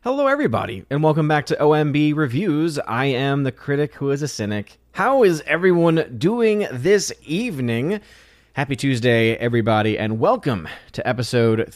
Hello, everybody, and welcome back to OMB Reviews. I am the critic who is a cynic. How is everyone doing this evening? Happy Tuesday, everybody, and welcome to episode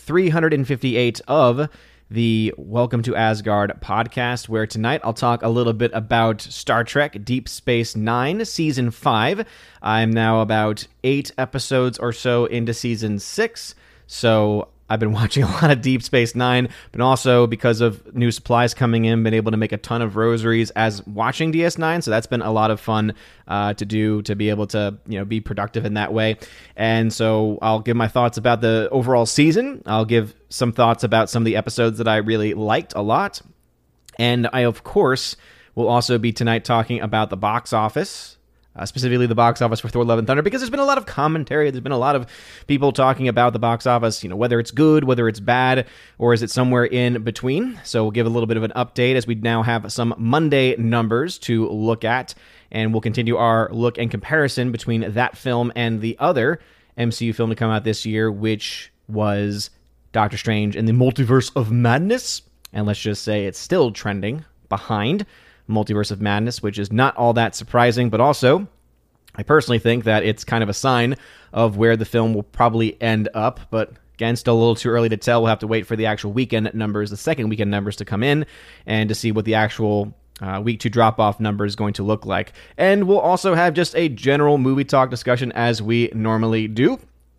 358 of the Welcome to Asgard podcast, where tonight I'll talk a little bit about Star Trek Deep Space Nine, Season 5. I'm now about 8 episodes or so into Season 6, so I've been watching a lot of Deep Space Nine, but also because of new supplies coming in, been able to make a ton of rosaries as watching DS9, so that's been a lot of fun to do, to be able to, be productive in that way. And so I'll give my thoughts about the overall season. I'll give some thoughts about some of the episodes that I really liked a lot. And I, of course, will also be tonight talking about the box office, specifically the box office for Thor: Love and Thunder, because there's been a lot of commentary, there's been a lot of people talking about the box office, whether it's good, whether it's bad, or is it somewhere in between. So we'll give a little bit of an update as we now have some Monday numbers to look at, and we'll continue our look and comparison between that film and the other MCU film to come out this year, which was Doctor Strange in the Multiverse of Madness. And let's just say it's still trending behind Multiverse of Madness, which is not all that surprising, but also I personally think that it's kind of a sign of where the film will probably end up, but again, still a little too early to tell. We'll have to wait for the actual weekend numbers, the second weekend numbers to come in, and to see what the actual week 2 drop-off number is going to look like. And we'll also have just a general movie talk discussion as we normally do.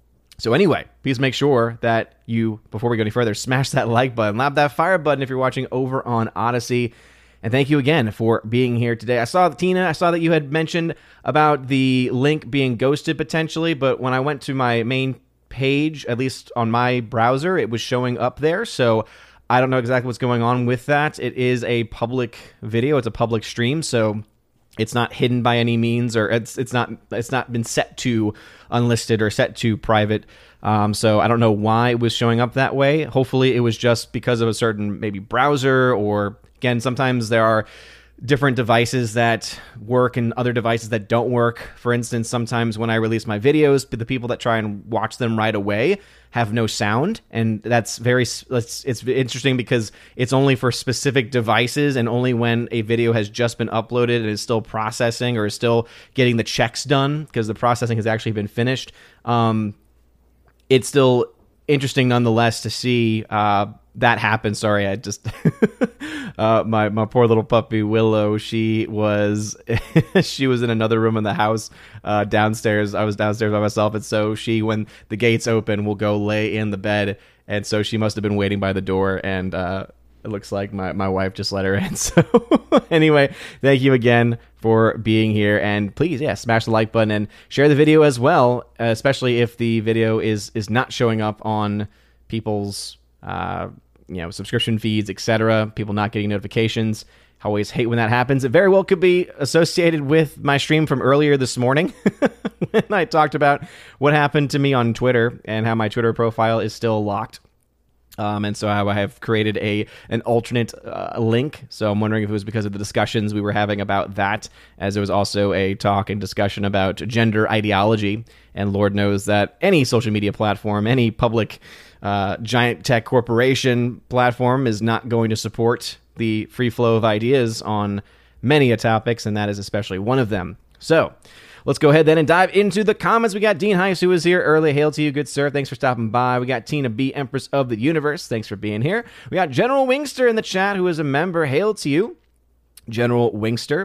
So anyway, please make sure that you, before we go any further, smash that like button, lap that fire button if you're watching over on Odyssey. And thank you again for being here today. I saw that you had mentioned about the link being ghosted potentially, but when I went to my main page, at least on my browser, it was showing up there. So I don't know exactly what's going on with that. It is a public video. It's a public stream, so it's not hidden by any means, or it's not been set to unlisted or set to private. So I don't know why it was showing up that way. Hopefully it was just because of a certain maybe browser, or again, sometimes there are different devices that work and other devices that don't work. For instance, sometimes when I release my videos, the people that try and watch them right away have no sound, and it's interesting because it's only for specific devices, and only when a video has just been uploaded and is still processing or is still getting the checks done because the processing has actually been finished. It's still interesting nonetheless to see that happen. Sorry, I just my poor little puppy Willow. She was in another room in the house downstairs. I was downstairs by myself, and so she, when the gates open, will go lay in the bed, and so she must have been waiting by the door, and it looks like my wife just let her in. So anyway, thank you again for being here, and please, smash the like button and share the video as well, especially if the video is not showing up on people's subscription feeds, etc. People not getting notifications. I always hate when that happens. It very well could be associated with my stream from earlier this morning when I talked about what happened to me on Twitter and how my Twitter profile is still locked. And so I have created an alternate link. So I'm wondering if it was because of the discussions we were having about that, as there was also a talk and discussion about gender ideology. And Lord knows that any social media platform, any public giant tech corporation platform is not going to support the free flow of ideas on many topics, and that is especially one of them. So let's go ahead then and dive into the comments. We got Dean Heiss, who is here early. Hail to you, good sir. Thanks for stopping by. We got Tina B, Empress of the Universe. Thanks for being here. We got General Wingster in the chat, who is a member. Hail to you, General Wingster.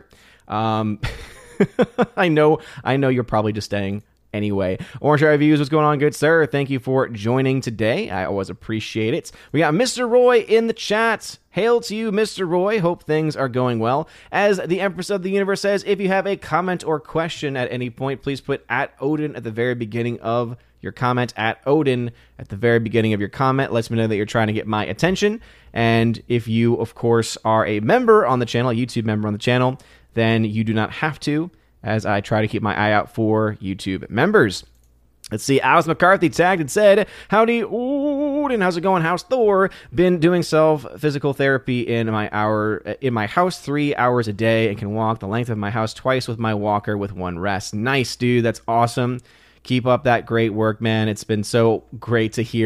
I know you're probably just staying anyway. Orange Eye Reviews, what's going on, good sir? Thank you for joining today. I always appreciate it. We got Mr. Roy in the chat. Hail to you, Mr. Roy. Hope things are going well. As the Empress of the Universe says, if you have a comment or question at any point, please put @Odin at the very beginning of your comment. @Odin at the very beginning of your comment lets me know that you're trying to get my attention. And if you, of course, are a member on the channel, a YouTube member on the channel, then you do not have to, as I try to keep my eye out for YouTube members. Let's see, Alice McCarthy tagged and said, howdy, Odin, how's it going? How's Thor? Been doing physical therapy in my house 3 hours a day and can walk the length of my house twice with my walker with one rest. Nice, dude. That's awesome. Keep up that great work, man. It's been so great to hear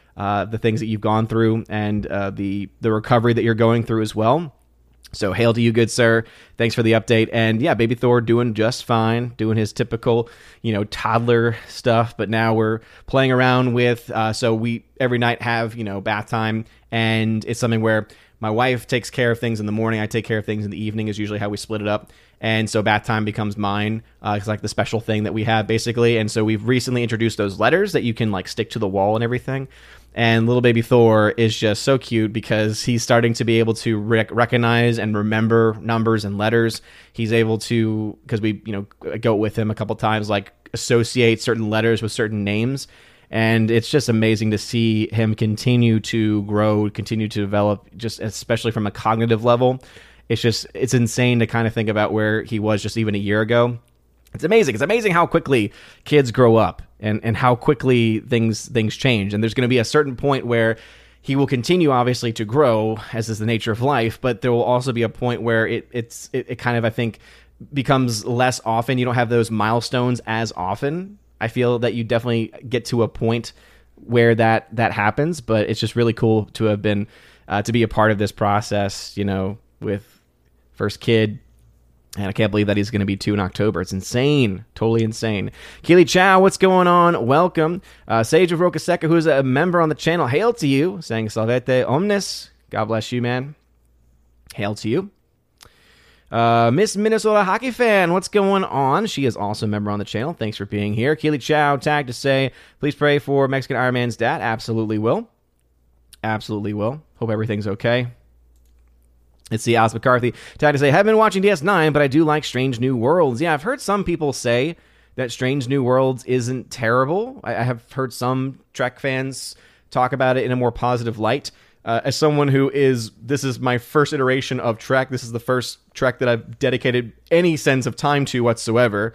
the things that you've gone through and the recovery that you're going through as well. So hail to you, good sir. Thanks for the update. And yeah, baby Thor doing just fine, doing his typical, toddler stuff. But now we're playing around with, so we every night have, bath time. And it's something where my wife takes care of things in the morning. I take care of things in the evening is usually how we split it up. And so bath time becomes mine. It's like the special thing that we have basically. And so we've recently introduced those letters that you can like stick to the wall and everything. And little baby Thor is just so cute because he's starting to be able to recognize and remember numbers and letters. He's able to, because we, go with him a couple times, like associate certain letters with certain names. And it's just amazing to see him continue to grow, continue to develop, just especially from a cognitive level. It's insane to kind of think about where he was just even a year ago. It's amazing. It's amazing how quickly kids grow up and how quickly things change. And there's going to be a certain point where he will continue, obviously, to grow, as is the nature of life. But there will also be a point where it kind of, I think, becomes less often. You don't have those milestones as often. I feel that you definitely get to a point where that happens. But it's just really cool to have been to be a part of this process, with first kid. And I can't believe that he's going to be 2 in October. It's insane. Totally insane. Keely Chow, what's going on? Welcome. Sage of Rokaseca, who's a member on the channel. Hail to you. Saying Salvete Omnis. God bless you, man. Hail to you. Miss Minnesota Hockey Fan, what's going on? She is also a member on the channel. Thanks for being here. Keely Chow tagged to say, please pray for Mexican Iron Man's dad. Absolutely will. Absolutely will. Hope everything's okay. Let's see, Alice McCarthy tagged to say, haven't been watching DS9, but I do like Strange New Worlds. Yeah, I've heard some people say that Strange New Worlds isn't terrible. I have heard some Trek fans talk about it in a more positive light. As someone this is my first iteration of Trek. This is the first Trek that I've dedicated any sense of time to whatsoever.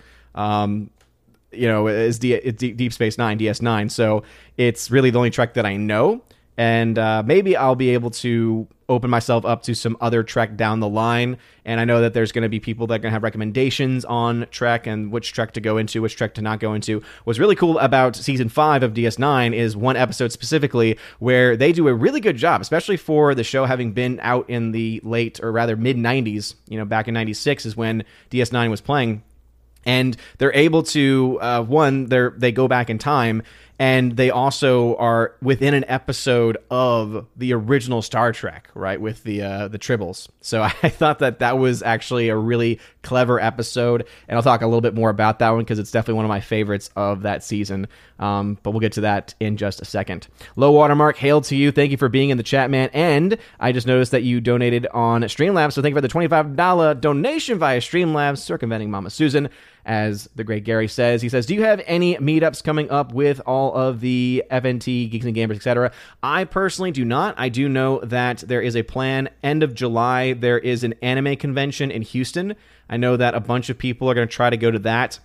Is Deep Space Nine, DS9. So it's really the only Trek that I know. And maybe I'll be able to open myself up to some other Trek down the line. And I know that there's going to be people that are going to have recommendations on Trek and which Trek to go into, which Trek to not go into. What's really cool about Season 5 of DS9 is one episode specifically where they do a really good job, especially for the show having been out in the late, or rather mid-90s. Back in 96 is when DS9 was playing. And they're able to, they go back in time, and they also are within an episode of the original Star Trek, right, with the Tribbles. So I thought that was actually a really clever episode, and I'll talk a little bit more about that one because it's definitely one of my favorites of that season. But we'll get to that in just a second. Low Watermark, hail to you. Thank you for being in the chat, man. And I just noticed that you donated on Streamlabs, so thank you for the $25 donation via Streamlabs, circumventing Mama Susan. As the great Gary says, he says, do you have any meetups coming up with all of the FNT, Geeks and Gamers, etc.? I personally do not. I do know that there is a plan. End of July, there is an anime convention in Houston. I know that a bunch of people are going to try to go to that.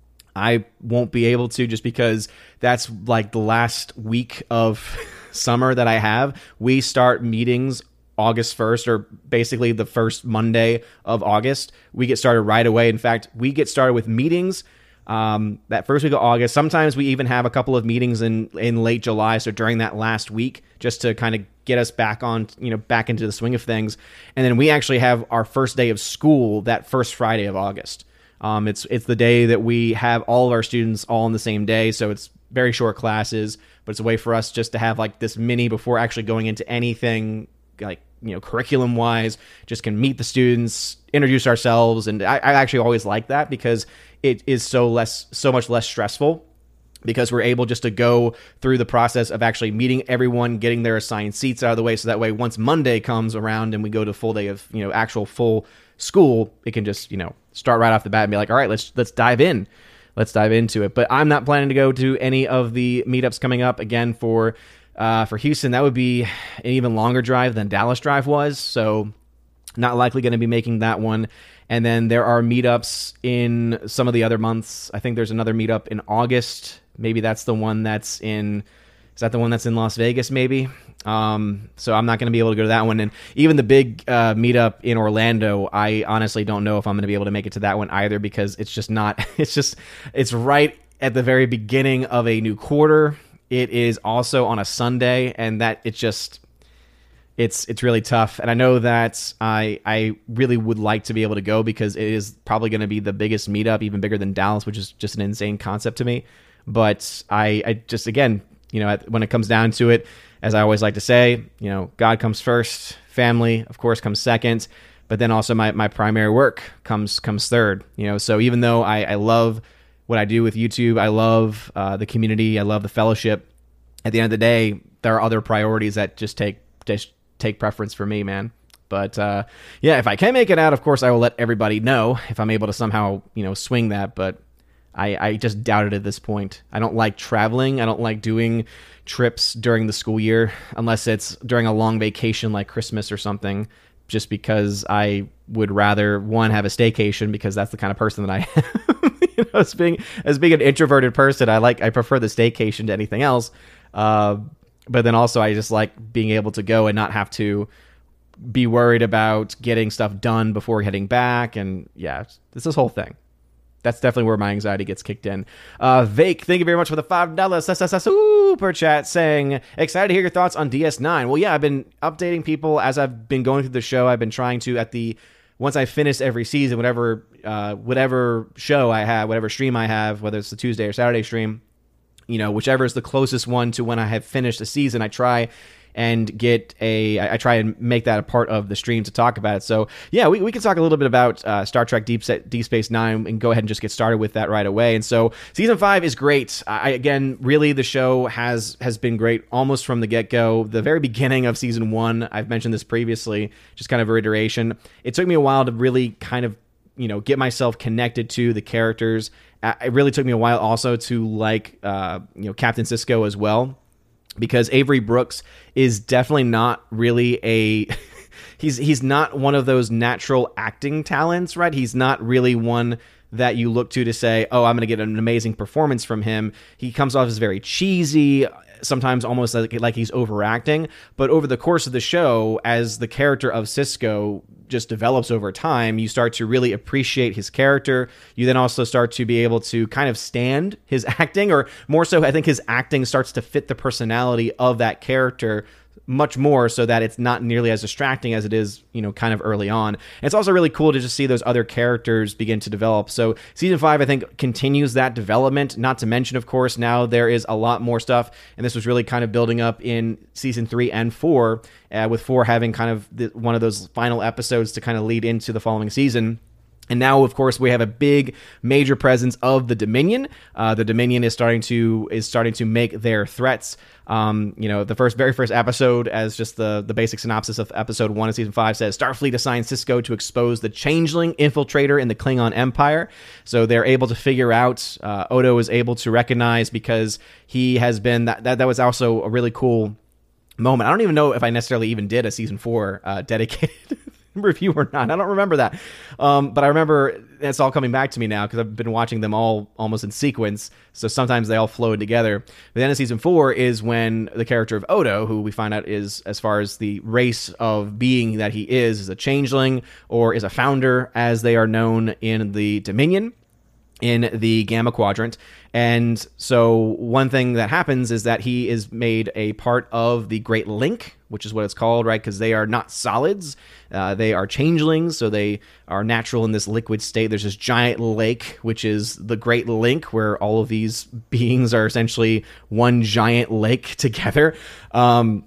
I won't be able to just because that's like the last week of summer that I have. We start meetings August 1st, or basically the first Monday of August. We get started right away. In fact, we get started with meetings that first week of August. Sometimes we even have a couple of meetings in late July, so during that last week, just to kind of get us back on, back into the swing of things. And then we actually have our first day of school that first Friday of August. It's the day that we have all of our students all on the same day, so it's very short classes, but it's a way for us just to have like this mini before actually going into anything like curriculum wise, just can meet the students, introduce ourselves. And I actually always like that because it is so much less stressful, because we're able just to go through the process of actually meeting everyone, getting their assigned seats out of the way. So that way, once Monday comes around and we go to full day of, actual full school, it can just, start right off the bat and be like, all right, let's dive in. Let's dive into it. But I'm not planning to go to any of the meetups coming up. Again, for Houston, that would be an even longer drive than Dallas Drive was, so not likely going to be making that one. And then there are meetups in some of the other months. I think there's another meetup in August. Maybe that's the one that's in... Is that the one that's in Las Vegas, maybe? So I'm not going to be able to go to that one. And even the big meetup in Orlando, I honestly don't know if I'm going to be able to make it to that one either, because it's just not... It's right at the very beginning of a new quarter. it is also on a Sunday, and that it's really tough. And I know that I really would like to be able to go because it is probably going to be the biggest meetup, even bigger than Dallas, which is just an insane concept to me. But I just, again, when it comes down to it, as I always like to say, God comes first, family, of course, comes second, but then also my primary work comes third. So even though I love what I do with YouTube, I love the community, I love the fellowship, at the end of the day, there are other priorities that just take preference for me, man. But if I can make it out, of course, I will let everybody know if I'm able to somehow, swing that. But I just doubt it at this point. I don't like traveling. I don't like doing trips during the school year unless it's during a long vacation like Christmas or something, just because I would rather, one, have a staycation because that's the kind of person that I am. As being an introverted person, I prefer the staycation to anything else. But then also I just like being able to go and not have to be worried about getting stuff done before heading back. And it's this whole thing. That's definitely where my anxiety gets kicked in. Vake, thank you very much for the $5 super chat, saying, excited to hear your thoughts on DS9. Well, I've been updating people as I've been going through the show. I've been trying to, once I finish every season, whatever show I have, whatever stream I have, whether it's the Tuesday or Saturday stream, whichever is the closest one to when I have finished a season, I try and I try and make that a part of the stream to talk about it. So we can talk a little bit about Star Trek Deep Space Nine and go ahead and just get started with that right away. And so season 5 is great. Really the show has been great almost from the get-go. The very beginning of season 1, I've mentioned this previously, just kind of a reiteration. It took me a while to really kind of get myself connected to the characters. It really took me a while also to like Captain Sisko as well, because Avery Brooks is definitely not really he's not one of those natural acting talents, right? He's not really one that you look to say, oh, I'm going to get an amazing performance from him. He comes off as very cheesy, sometimes almost like he's overacting. But over the course of the show, as the character of Sisko just develops over time, you start to really appreciate his character. You then also start to be able to kind of stand his acting, or more so, I think his acting starts to fit the personality of that character much more, so that it's not nearly as distracting as it is, kind of early on. And it's also really cool to just see those other characters begin to develop. So season 5, I think, continues that development, not to mention, of course, now there is a lot more stuff, and this was really kind of building up in season 3 and 4, with 4 having kind of one of those final episodes to kind of lead into the following season. And now, of course, we have a big, major presence of the Dominion. The Dominion is starting to make their threats. The very first episode, as just the basic synopsis of episode 1 of season 5 says, Starfleet assigns Sisko to expose the changeling infiltrator in the Klingon Empire. So they're able to figure out, Odo is able to recognize, because he has been, that was also a really cool moment. I don't even know if I necessarily even did a season 4 dedicated review or not. I don't remember that. But I remember it's all coming back to me now because I've been watching them all almost in sequence. So sometimes they all flowed together. But the end of season 4 is when the character of Odo, who we find out is, as far as the race of being that he is a changeling, or is a founder, as they are known in the Dominion, in the Gamma Quadrant. And so one thing that happens is that he is made a part of the Great Link, which is what it's called, right? Because they are not solids. They are changelings, so they are natural in this liquid state. There's this giant lake, which is the Great Link, where all of these beings are essentially one giant lake together. And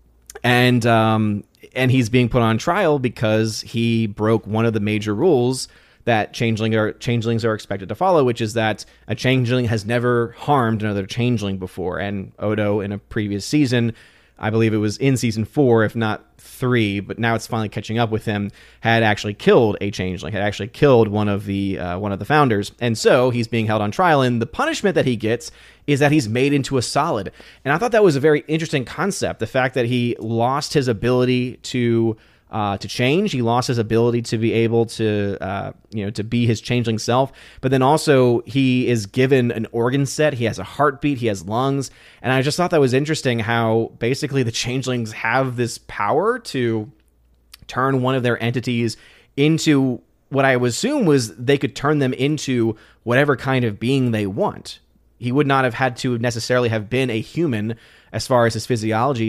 he's being put on trial because he broke one of the major rules that changelings are expected to follow, which is that a changeling has never harmed another changeling before. And Odo, in a previous season, I believe it was in season 4, if not 3, but now it's finally catching up with him, had actually killed a changeling, had actually killed one of the founders. And so he's being held on trial, and the punishment that he gets is that he's made into a solid. And I thought that was a very interesting concept, the fact that he lost his ability to change. He lost his ability to be able to be his changeling self. But then also he is given an organ set. He has a heartbeat. He has lungs. And I just thought that was interesting how basically the changelings have this power to turn one of their entities into what I would assume was they could turn them into whatever kind of being they want. he would not have had to necessarily have been a human as far as his physiology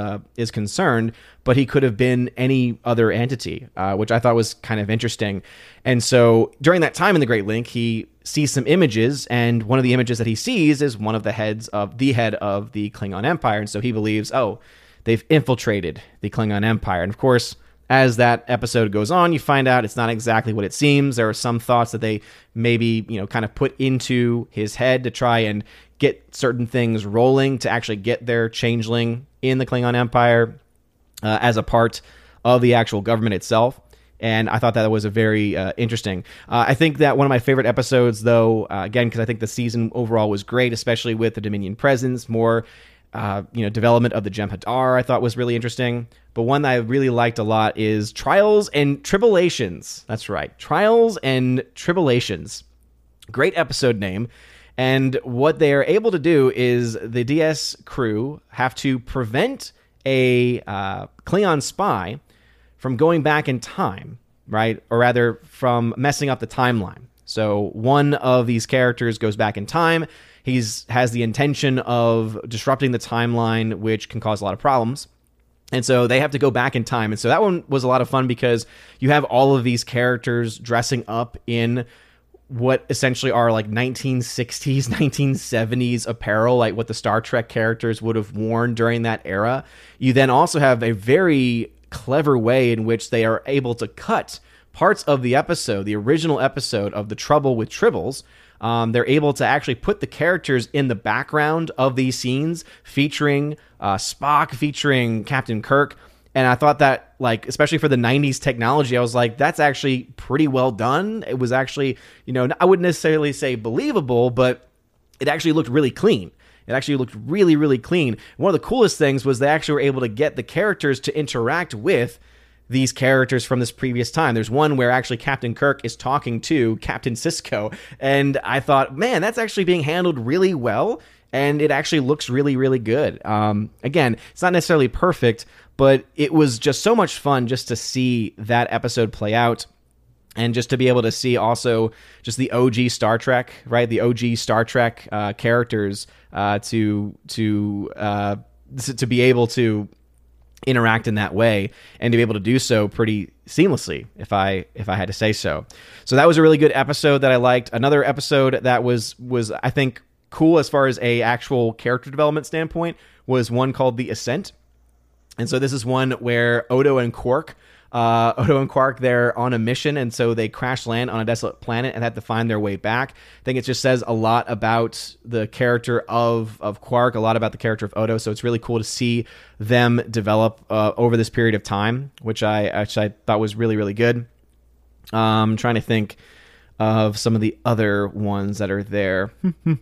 is concerned, but he could have been any other entity, which I thought was kind of interesting. And so during that time in the Great Link, he sees some images, and one of the images that he sees is one of the head of the Klingon Empire. And so he believes, oh, they've infiltrated the Klingon Empire. And of course, as that episode goes on, you find out it's not exactly what it seems. There are some thoughts that they maybe, kind of put into his head to try and get certain things rolling to actually get their changeling in the Klingon Empire as a part of the actual government itself. And I thought that was a very interesting. I think that one of my favorite episodes, though, again, because I think the season overall was great, especially with the Dominion presence, more development of the Jem'Hadar, I thought was really interesting. But one that I really liked a lot is Trials and Tribulations. That's right, Trials and Tribulations. Great episode name. And what they are able to do is the DS crew have to prevent a Klingon spy from going back in time, right? Or rather, from messing up the timeline. So one of these characters goes back in time. He has the intention of disrupting the timeline, which can cause a lot of problems. And so they have to go back in time. And so that one was a lot of fun because you have all of these characters dressing up in what essentially are like 1960s, 1970s apparel, like what the Star Trek characters would have worn during that era. You then also have a very clever way in which they are able to cut parts of the episode, the original episode of The Trouble with Tribbles. They're able to actually put the characters in the background of these scenes, featuring Spock, featuring Captain Kirk. And I thought that, like, especially for the 90s technology, I was like, that's actually pretty well done. It was actually, I wouldn't necessarily say believable, but it actually looked really clean. It actually looked really, really clean. One of the coolest things was they actually were able to get the characters to interact with these characters from this previous time. There's one where actually Captain Kirk is talking to Captain Sisko, and I thought, man, that's actually being handled really well, and it actually looks really, really good. Again, it's not necessarily perfect, but it was just so much fun just to see that episode play out, and just to be able to see also just the OG Star Trek, right? The OG Star Trek characters to be able to interact in that way, and to be able to do so pretty seamlessly, if I had to say so. So that was a really good episode that I liked. Another episode that was I think cool as far as a actual character development standpoint was one called The Ascent. And so this is one where Odo and Quark, they're on a mission, and so they crash land on a desolate planet and have to find their way back. I think it just says a lot about the character of Quark, a lot about the character of Odo, so it's really cool to see them develop over this period of time, which I thought was really, really good. I'm trying to think of some of the other ones that are there.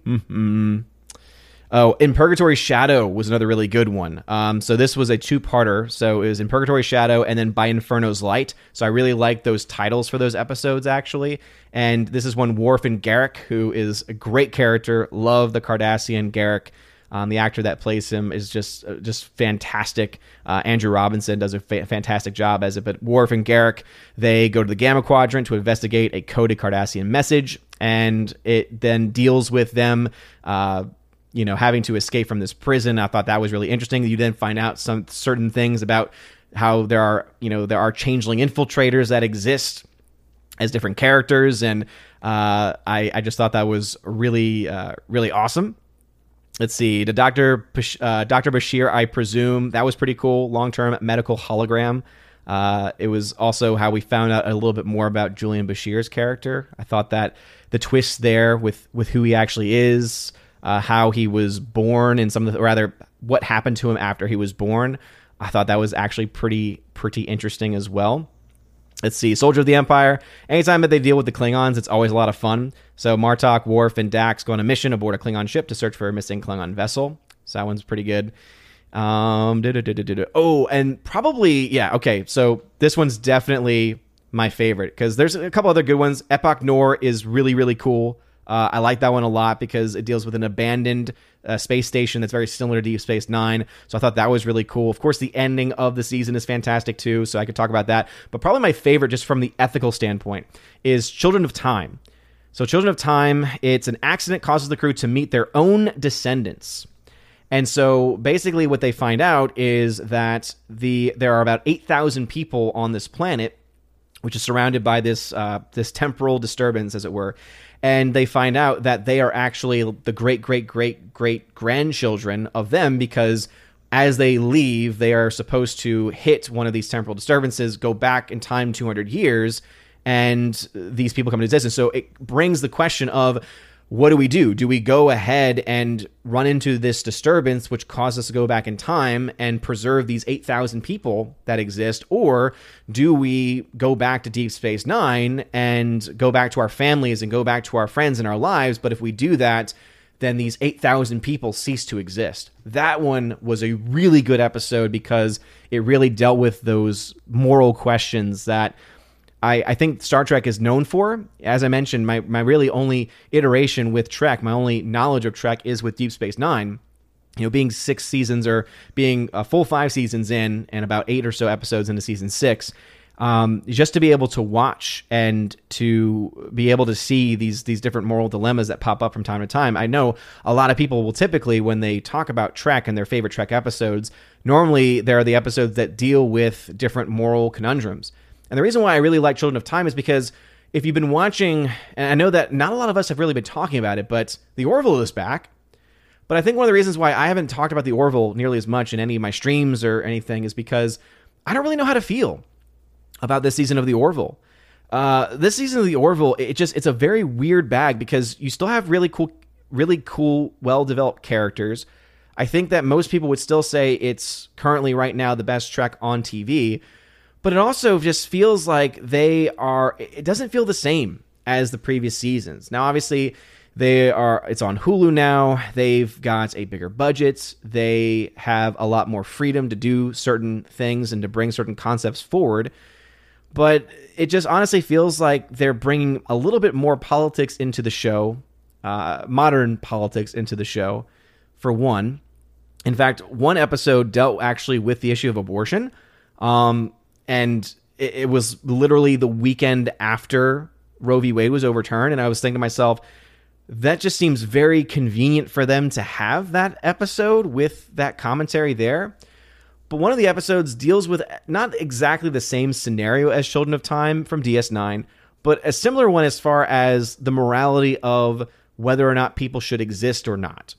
Oh, In Purgatory Shadow was another really good one. So this was a two-parter. So it was In Purgatory Shadow and then By Inferno's Light. So I really liked those titles for those episodes, actually. And this is one Worf and Garak, who is a great character. Love the Cardassian Garak. The actor that plays him is just fantastic. Andrew Robinson does a fantastic job as it. But Worf and Garak, they go to the Gamma Quadrant to investigate a coded Cardassian message. And it then deals with them having to escape from this prison. I thought that was really interesting. You then find out some certain things about how there are changeling infiltrators that exist as different characters, and I just thought that was really really awesome. Let's see, the Dr. Bashir, I presume, that was pretty cool. Long-term medical hologram. It was also how we found out a little bit more about Julian Bashir's character. I thought that the twist there with who he actually is, how he was born, and what happened to him after he was born, I thought that was actually pretty interesting as well. Let's see, Soldier of the Empire. Anytime that they deal with the Klingons, it's always a lot of fun. So Martok, Worf, and Dax go on a mission aboard a Klingon ship to search for a missing Klingon vessel. So that one's pretty good. Oh, and probably, yeah, okay, so this one's definitely my favorite, because there's a couple other good ones. Epoch Nor is really, really cool. I like that one a lot because it deals with an abandoned space station that's very similar to Deep Space Nine. So I thought that was really cool. Of course, the ending of the season is fantastic too, so I could talk about that. But probably my favorite, just from the ethical standpoint, is Children of Time. So Children of Time, it's an accident causes the crew to meet their own descendants. And so basically what they find out is that there are about 8,000 people on this planet, which is surrounded by this temporal disturbance, as it were. And they find out that they are actually the great-great-great-great-grandchildren of them, because as they leave, they are supposed to hit one of these temporal disturbances, go back in time 200 years, and these people come into existence. So it brings the question of, what do we do? Do we go ahead and run into this disturbance, which causes us to go back in time and preserve these 8,000 people that exist? Or do we go back to Deep Space Nine and go back to our families and go back to our friends and our lives? But if we do that, then these 8,000 people cease to exist. That one was a really good episode because it really dealt with those moral questions that I think Star Trek is known for. As I mentioned, my really only iteration with Trek, my only knowledge of Trek is with Deep Space Nine. Being 6 seasons, or being a full 5 seasons in and about 8 or so episodes into season 6, just to be able to watch and to be able to see these different moral dilemmas that pop up from time to time. I know a lot of people will typically, when they talk about Trek and their favorite Trek episodes, normally there are the episodes that deal with different moral conundrums. And the reason why I really like Children of Time is because if you've been watching, and I know that not a lot of us have really been talking about it, but the Orville is back. But I think one of the reasons why I haven't talked about the Orville nearly as much in any of my streams or anything is because I don't really know how to feel about this season of the Orville. This season of the Orville, it's a very weird bag because you still have really cool, well-developed characters. I think that most people would still say it's currently right now the best Trek on TV. But it also just feels like it doesn't feel the same as the previous seasons. Now, obviously, it's on Hulu now. They've got a bigger budget. They have a lot more freedom to do certain things and to bring certain concepts forward. But it just honestly feels like they're bringing a little bit more politics into the show, modern politics into the show, for one. In fact, one episode dealt actually with the issue of abortion. And it was literally the weekend after Roe v. Wade was overturned. And I was thinking to myself, that just seems very convenient for them to have that episode with that commentary there. But one of the episodes deals with not exactly the same scenario as Children of Time from DS9, but a similar one as far as the morality of whether or not people should exist or not.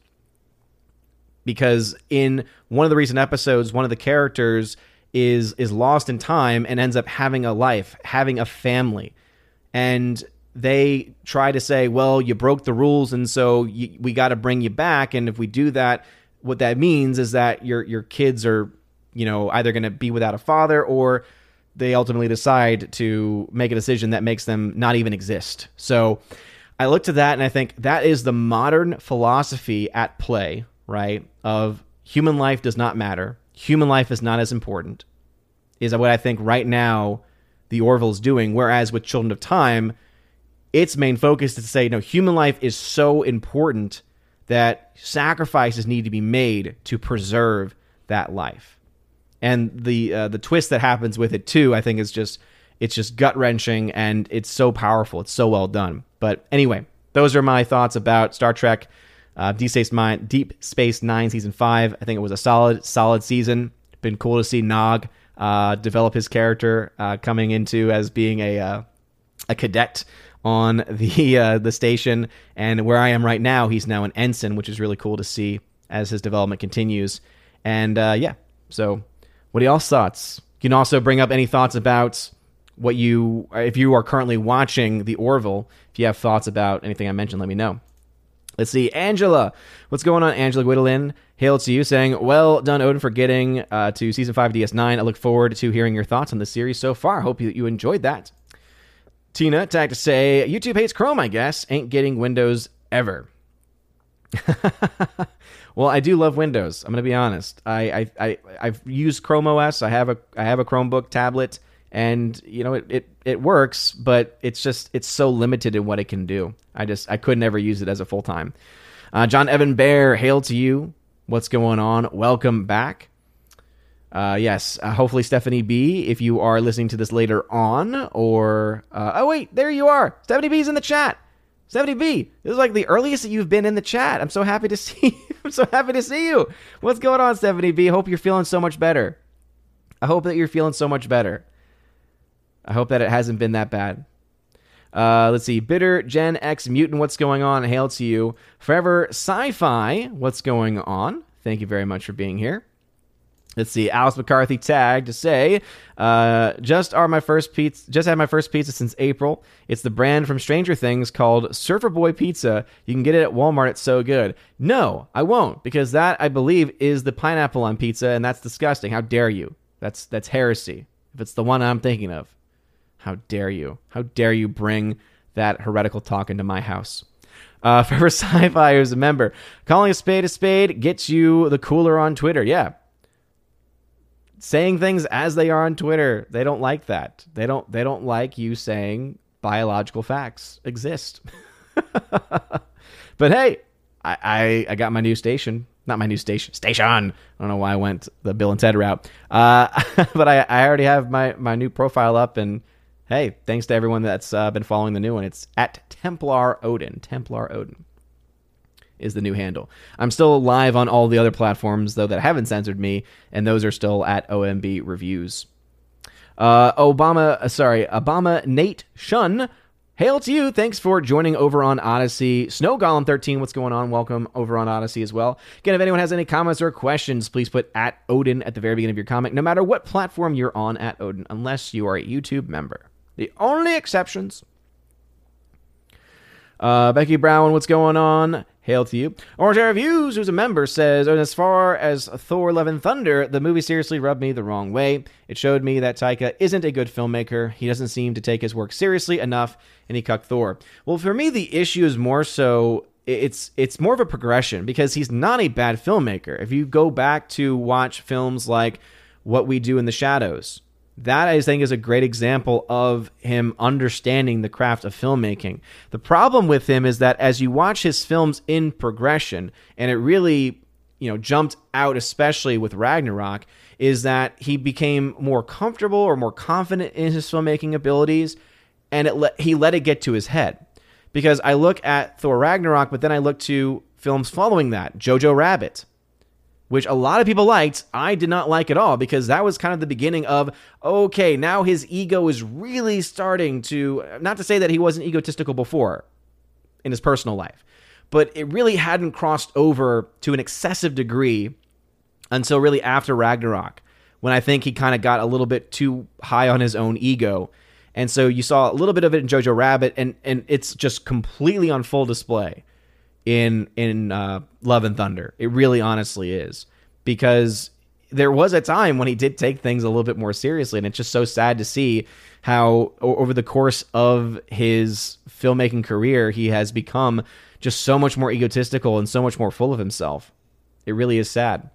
Because in one of the recent episodes, one of the characters is lost in time and ends up having a life, having a family. And they try to say, well, you broke the rules, and so we got to bring you back. And if we do that, what that means is that your kids are, either going to be without a father, or they ultimately decide to make a decision that makes them not even exist. So I look to that and I think that is the modern philosophy at play, right? Of human life does not matter. Human life is not as important, is what I think right now the Orville is doing. Whereas with Children of Time, its main focus is to say, no, human life is so important that sacrifices need to be made to preserve that life. And the twist that happens with it too, I think it's just gut-wrenching, and it's so powerful. It's so well done. But anyway, those are my thoughts about Star Trek Deep Space Nine Season 5. I think it was a solid season. Been cool to see Nog develop his character, coming into as being a cadet on the station. And where I am right now, he's now an ensign, which is really cool to see as his development continues. And so what are y'all's thoughts? You can also bring up any thoughts about if you are currently watching the Orville. If you have thoughts about anything I mentioned, let me know. Let's see, Angela. What's going on, Angela Guidolin? Hail to you, saying, well done, Odin, for getting to Season 5 DS9. I look forward to hearing your thoughts on the series so far. Hope you enjoyed that. Tina tagged to say, YouTube hates Chrome, I guess. Ain't getting Windows ever. Well, I do love Windows. I'm going to be honest. I've used Chrome OS. I have a Chromebook tablet. And, it works, but it's so limited in what it can do. I could never use it as a full-time. John Evan Bear, hail to you. What's going on? Welcome back. Yes, hopefully Stephanie B, if you are listening to this later on, or... oh, wait, there you are. Stephanie B's in the chat. 70B, this is like the earliest that you've been in the chat. I'm so happy to see you. I'm so happy to see you. What's going on, 70B? Hope you're feeling so much better. I hope that you're feeling so much better. I hope that it hasn't been that bad. Let's see. Bitter Gen X Mutant, what's going on? Hail to you. Forever Sci-Fi, what's going on? Thank you very much for being here. Let's see. Alice McCarthy tagged to say, just had my first pizza since April. It's the brand from Stranger Things called Surfer Boy Pizza. You can get it at Walmart. It's so good. No, I won't, because that, I believe, is the pineapple on pizza, and that's disgusting. How dare you? That's heresy. If it's the one I'm thinking of. How dare you? How dare you bring that heretical talk into my house? Forever Sci-Fi is a member. Calling a spade gets you the cooler on Twitter. Yeah. Saying things as they are on Twitter. They don't like that. They don't like you saying biological facts exist. But hey, I got my new station. Not my new station. Station. I don't know why I went the Bill and Ted route. But I already have my new profile up, and hey, thanks to everyone that's been following the new one. It's at Templar Odin. Templar Odin is the new handle. I'm still live on all the other platforms, though, that haven't censored me, and those are still at OMB Reviews. Obama Nate Shun, hail to you. Thanks for joining over on Odyssey. Snow Golem 13, what's going on? Welcome over on Odyssey as well. Again, if anyone has any comments or questions, please put at Odin at the very beginning of your comment, no matter what platform you're on, at Odin, unless you are a YouTube member. The only exceptions. Becky Brown, what's going on? Hail to you. Orange Air Reviews, who's a member, says, as far as Thor Love and Thunder, the movie seriously rubbed me the wrong way. It showed me that Taika isn't a good filmmaker. He doesn't seem to take his work seriously enough, and he cucked Thor. Well, for me, the issue is more so, it's more of a progression, because he's not a bad filmmaker. If you go back to watch films like What We Do in the Shadows, that, I think, is a great example of him understanding the craft of filmmaking. The problem with him is that as you watch his films in progression, and it really, jumped out, especially with Ragnarok, is that he became more comfortable or more confident in his filmmaking abilities, and he let it get to his head. Because I look at Thor Ragnarok, but then I look to films following that, Jojo Rabbit, which a lot of people liked. I did not like at all, because that was kind of the beginning of, okay, now his ego is really starting to, not to say that he wasn't egotistical before in his personal life, but it really hadn't crossed over to an excessive degree until really after Ragnarok, when I think he kind of got a little bit too high on his own ego. And so you saw a little bit of it in Jojo Rabbit, and it's just completely on full display in Love and Thunder. It really honestly is, because there was a time when he did take things a little bit more seriously, and it's just so sad to see how over the course of his filmmaking career, he has become just so much more egotistical and so much more full of himself. It really is sad.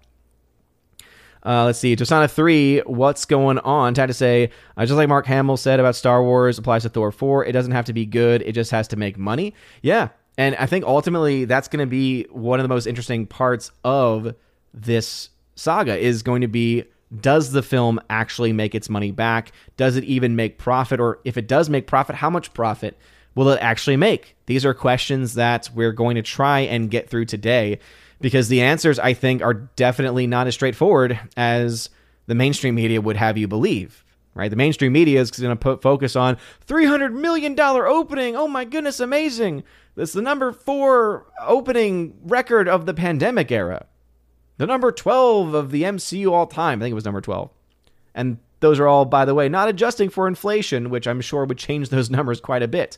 Let's see. Tosana 3, what's going on? Had to say, just like Mark Hamill said about Star Wars applies to Thor 4, it doesn't have to be good, it just has to make money. Yeah. And I think ultimately that's going to be one of the most interesting parts of this saga, is going to be, does the film actually make its money back? Does it even make profit? Or if it does make profit, how much profit will it actually make? These are questions that we're going to try and get through today, because the answers, I think, are definitely not as straightforward as the mainstream media would have you believe. Right? The mainstream media is going to focus on $300 million opening. Oh my goodness, amazing. That's the number 4 opening record of the pandemic era. The number 12 of the MCU all time. I think it was number 12. And those are all, by the way, not adjusting for inflation, which I'm sure would change those numbers quite a bit.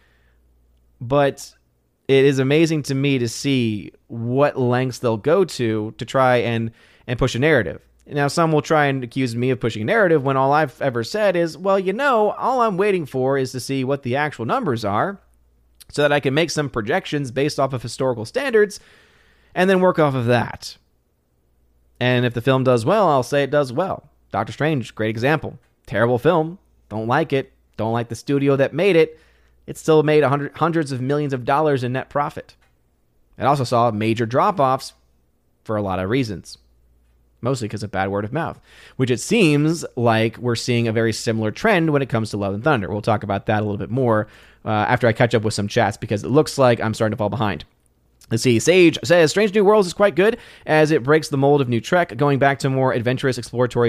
But it is amazing to me to see what lengths they'll go to try and push a narrative. Now, some will try and accuse me of pushing a narrative when all I've ever said is, well, all I'm waiting for is to see what the actual numbers are, so that I can make some projections based off of historical standards and then work off of that. And if the film does well, I'll say it does well. Doctor Strange, great example. Terrible film. Don't like it. Don't like the studio that made it. It still made hundreds of millions of dollars in net profit. It also saw major drop-offs for a lot of reasons. mostly because of bad word of mouth, which it seems like we're seeing a very similar trend when it comes to Love and Thunder. We'll talk about that a little bit more after I catch up with some chats, because it looks like I'm starting to fall behind. Let's see. Sage says, Strange New Worlds is quite good as it breaks the mold of New Trek, going back to more adventurous, exploratory,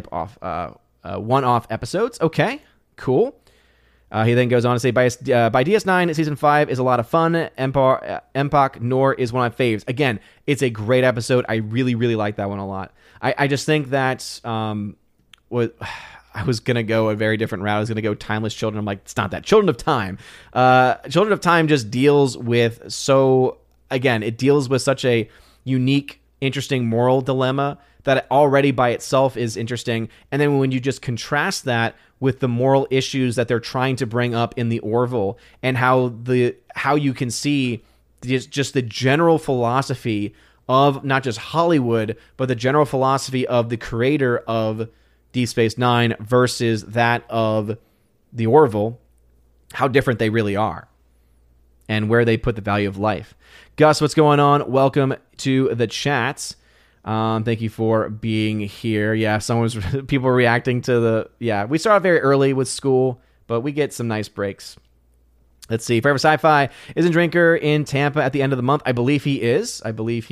one-off episodes. Okay, cool. He then goes on to say, by DS9, Season 5 is a lot of fun. Empok Nor is one of my faves. Again, it's a great episode. I really, really like that one a lot. I just think that I was going to go a very different route. I was going to go Timeless Children. I'm like, it's not that. Children of Time. Children of Time just deals with it deals with such a unique, interesting moral dilemma that already by itself is interesting. And then when you just contrast that with the moral issues that they're trying to bring up in the Orville, and how you can see just the general philosophy of not just Hollywood, but the general philosophy of the creator of Deep Space Nine versus that of the Orville, how different they really are, and where they put the value of life. Gus, what's going on? Welcome to the chats. Thank you for being here. Yeah, people were reacting to we start very early with school, but we get some nice breaks. Let's see. Forever Sci-Fi, isn't Drinker in Tampa at the end of the month? I believe he is.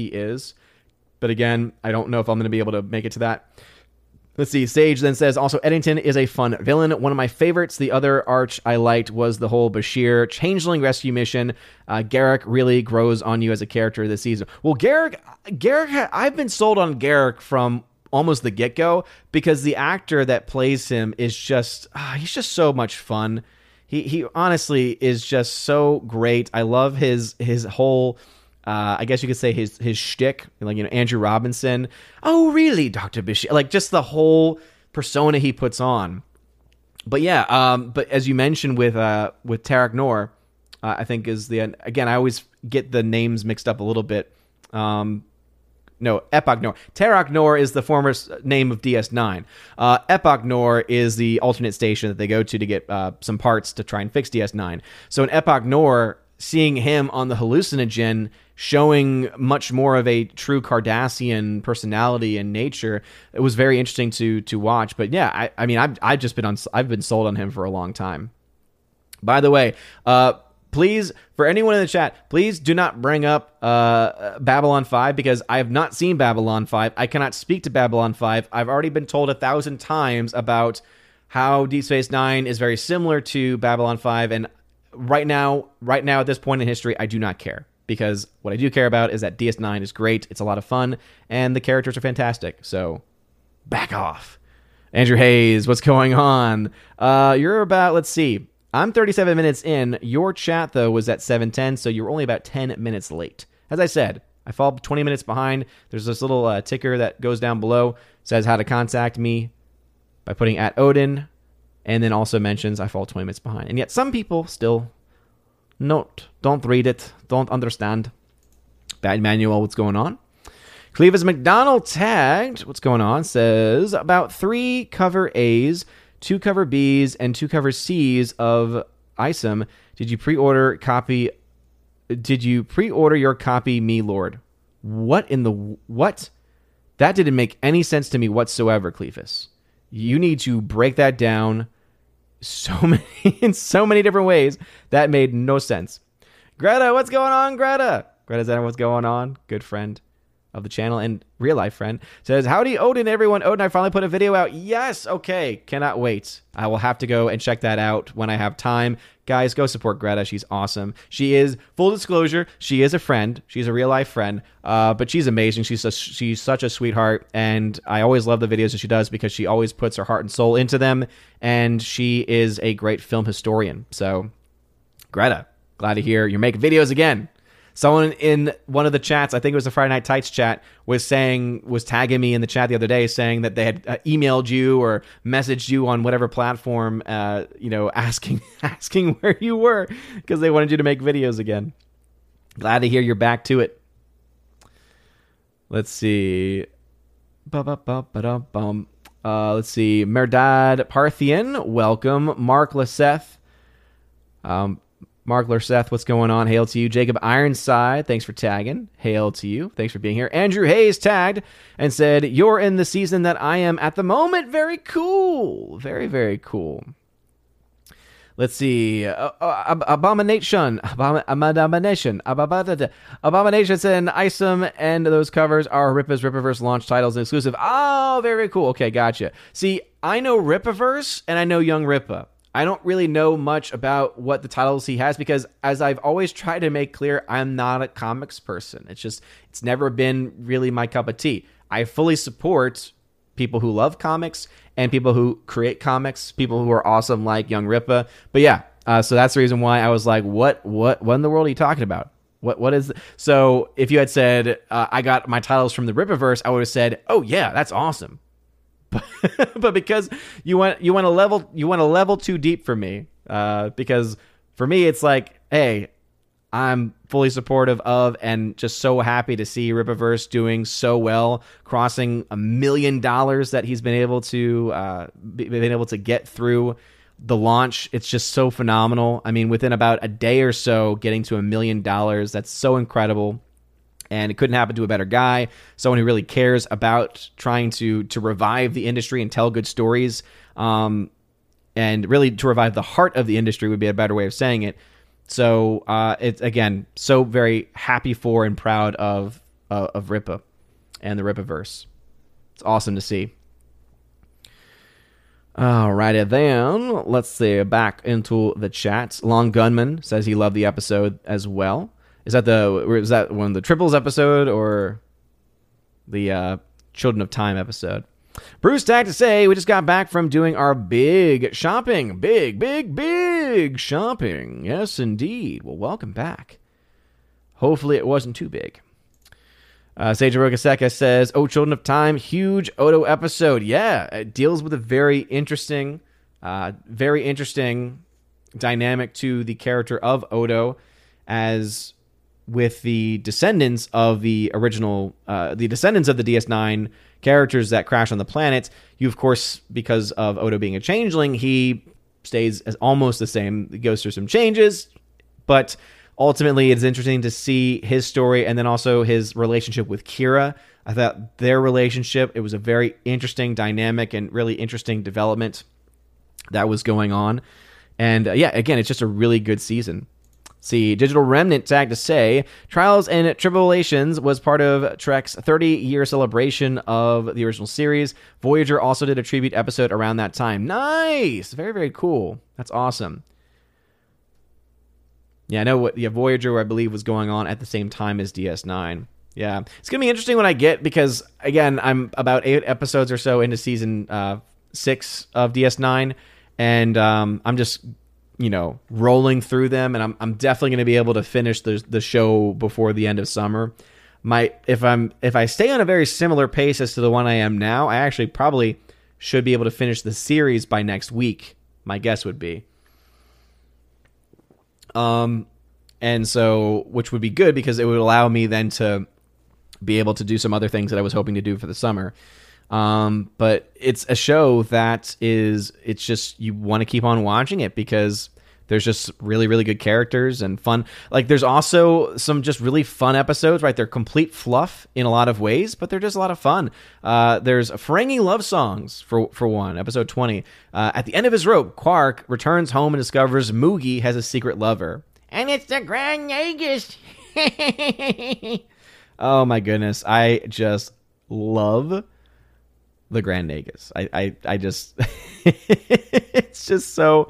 But again, I don't know if I'm going to be able to make it to that. Let's see. Sage then says, also, Eddington is a fun villain. One of my favorites. The other arch I liked was the whole Bashir changeling rescue mission. Garak really grows on you as a character this season. Well, Garak, I've been sold on Garak from almost the get-go, because the actor that plays him is just, he's just so much fun. He honestly is just so great. I love his whole... I guess you could say his shtick, like, Andrew Robinson. Oh, really, Dr. Bashir? Like, just the whole persona he puts on. But yeah, but as you mentioned with Tarek Noor, I think is again, I always get the names mixed up a little bit. No, Epoch Noor. Tarek Noor is the former name of DS9. Epoch Noor is the alternate station that they go to get some parts to try and fix DS9. So in Epoch Noor, seeing him on the hallucinogen, showing much more of a true Cardassian personality and nature, it was very interesting to watch. But yeah, I've been sold on him for a long time. By the way, please, for anyone in the chat, please do not bring up Babylon 5, because I have not seen Babylon 5. I cannot speak to Babylon 5. I've already been told 1,000 times about how Deep Space Nine is very similar to Babylon 5, and right now at this point in history, I do not care, because what I do care about is that DS9 is great. It's a lot of fun, and the characters are fantastic. So back off. Andrew Hayes, what's going on? You're about, let's see, I'm 37 minutes in. Your chat, though, was at 7:10, so you're only about 10 minutes late. As I said, I fall 20 minutes behind. There's this little ticker that goes down below, says how to contact me by putting @Odin, and then also mentions I fall 20 minutes behind. And yet some people still don't read it, don't understand. Bad Manuel, what's going on? Clevis McDonald tagged, what's going on, says, about 3 cover A's, 2 cover B's, and 2 cover C's of ISOM. Did you pre-order your copy, me lord? What? That didn't make any sense to me whatsoever, Clevis. You need to break that down in so many different ways. That made no sense. Greta, what's going on, Greta? Greta Zenner, what's going on? Good friend of the channel and real life friend, says, howdy Odin, everyone. Odin, I finally put a video out. Yes, okay, cannot wait. I will have to go and check that out when I have time. Guys, go support Greta. She's awesome. She is, full disclosure, she is a friend. She's a real life friend, but she's amazing. She's such a sweetheart, and I always love the videos that she does because she always puts her heart and soul into them, and she is a great film historian. So, Greta, glad to hear you're making videos again. Someone in one of the chats, I think it was the Friday Night Tights chat, was tagging me in the chat the other day, saying that they had emailed you or messaged you on whatever platform, asking where you were because they wanted you to make videos again. Glad to hear you're back to it. Let's see. Let's see. Merdad Parthian, welcome. Mark Laseth. Mark Lerseth, what's going on? Hail to you. Jacob Ironside, thanks for tagging. Hail to you. Thanks for being here. Andrew Hayes tagged and said, you're in the season that I am at the moment. Very cool. Very, very cool. Let's see. Abomination and Isom, and those covers are Rippa's Rippaverse launch titles and exclusive. Oh, very cool. Okay, gotcha. See, I know Rippaverse and I know Young Rippa. I don't really know much about what the titles he has because, as I've always tried to make clear, I'm not a comics person. It's never been really my cup of tea. I fully support people who love comics and people who create comics, people who are awesome like Young Rippa. But yeah, so that's the reason why I was like, what in the world are you talking about? What is so if you had said I got my titles from the Rippaverse, I would have said, oh yeah, that's awesome. But because you went a level too deep for me, because for me it's like, hey, I'm fully supportive of and just so happy to see Rippaverse doing so well, crossing $1 million that he's been able to get through the launch. It's just so phenomenal. I mean, within about a day or so, getting to $1 million, that's so incredible. And it couldn't happen to a better guy, someone who really cares about trying to revive the industry and tell good stories, and really to revive the heart of the industry would be a better way of saying it. So it's, again, so very happy for and proud of Rippa and the Rippaverse. It's awesome to see. Alrighty then, let's see, back into the chat. Long Gunman says he loved the episode as well. Is that one of the Triples episode or the Children of Time episode? Bruce tagged to say we just got back from doing our big shopping. Big shopping. Yes, indeed. Well, welcome back. Hopefully it wasn't too big. Sage Rokaseka says, oh, Children of Time, huge Odo episode. Yeah, it deals with a very interesting dynamic to the character of Odo, as with the descendants of the original, the descendants of the DS9 characters that crash on the planet. You, of course, because of Odo being a changeling, he stays as almost the same. He goes through some changes, but ultimately it's interesting to see his story and then also his relationship with Kira. I thought their relationship, it was a very interesting dynamic and really interesting development that was going on. And yeah, again, it's just a really good season. See, Digital Remnant tagged to say, Trials and Tribulations was part of Trek's 30-year celebration of the original series. Voyager also did a tribute episode around that time. Nice! Very, very cool. That's awesome. Yeah, I know what Voyager, I believe, was going on at the same time as DS9. Yeah, it's going to be interesting when I get, because, again, I'm about 8 episodes or so into season 6 of DS9, and I'm just, rolling through them, and I'm definitely going to be able to finish the show before the end of summer. If I stay on a very similar pace as to the one I am now, I actually probably should be able to finish the series by next week. My guess would be. And so, which would be good because it would allow me then to be able to do some other things that I was hoping to do for the summer. But it's a show that it's just, you want to keep on watching it because there's just really, really good characters and fun. Like, there's also some just really fun episodes, right? They're complete fluff in a lot of ways, but they're just a lot of fun. There's Ferengi love songs for one, episode 20. At the end of his rope, Quark returns home and discovers Moogie has a secret lover. And it's the Grand Nagus. Oh my goodness. I just love the Grand Nagus. I just it's just so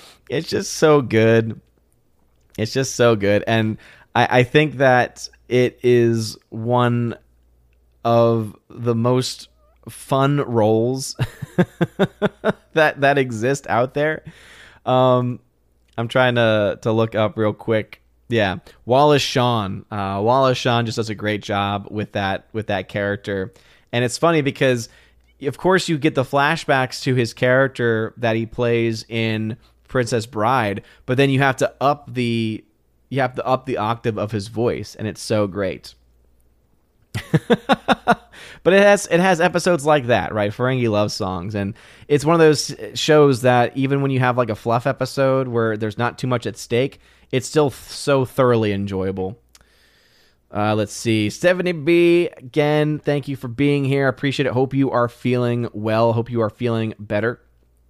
good. It's just so good. And I think that it is one of the most fun roles that exist out there. I'm trying to look up real quick. Yeah, Wallace Shawn. Wallace Shawn just does a great job with that character. And it's funny because, of course, you get the flashbacks to his character that he plays in Princess Bride, but then you have to up the octave of his voice, and it's so great. But it has episodes like that, right? Ferengi loves songs, and it's one of those shows that even when you have like a fluff episode where there's not too much at stake, it's still so thoroughly enjoyable. Let's see. 70B, again, thank you for being here. I appreciate it. Hope you are feeling well. Hope you are feeling better.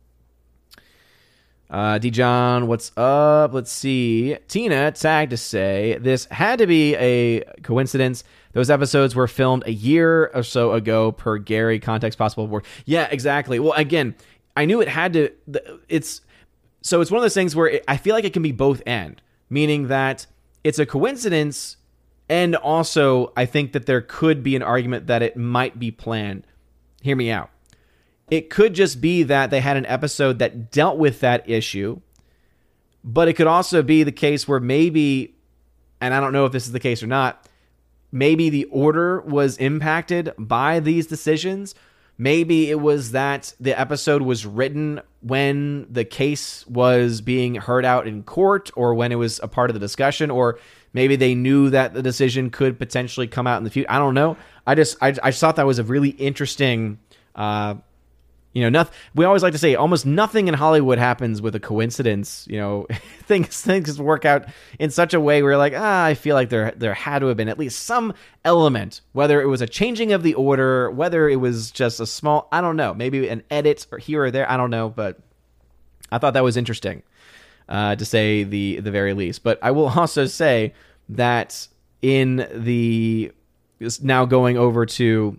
D-John, what's up? Let's see. Tina tagged to say, this had to be a coincidence. Those episodes were filmed a year or so ago per Gary, context possible board. Yeah, exactly. Well, again, I knew it had to... It's one of those things where I feel like it can be both and, meaning that it's a coincidence, and also I think that there could be an argument that it might be planned. Hear me out. It could just be that they had an episode that dealt with that issue, but it could also be the case where maybe, and I don't know if this is the case or not, maybe the order was impacted by these decisions. Maybe it was that the episode was written when the case was being heard out in court, or when it was a part of the discussion, or maybe they knew that the decision could potentially come out in the future. I don't know. I just thought that was a really interesting... we always like to say almost nothing in Hollywood happens with a coincidence. Things work out in such a way where you're like, I feel like there had to have been at least some element, whether it was a changing of the order, whether it was just a small, I don't know, maybe an edit or here or there, I don't know, but I thought that was interesting, to say the very least. But I will also say that now going over to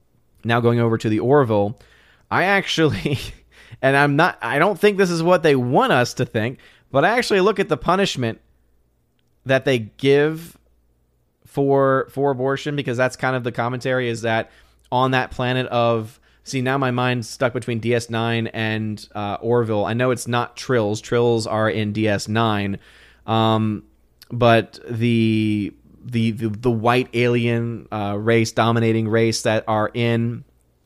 the Orville, I actually, and I don't think this is what they want us to think, but I actually look at the punishment that they give for abortion, because that's kind of the commentary, is that on that planet of, see, now my mind's stuck between DS9 and Orville. I know it's not Trills. Trills are in DS9, but the white alien race, dominating race that are in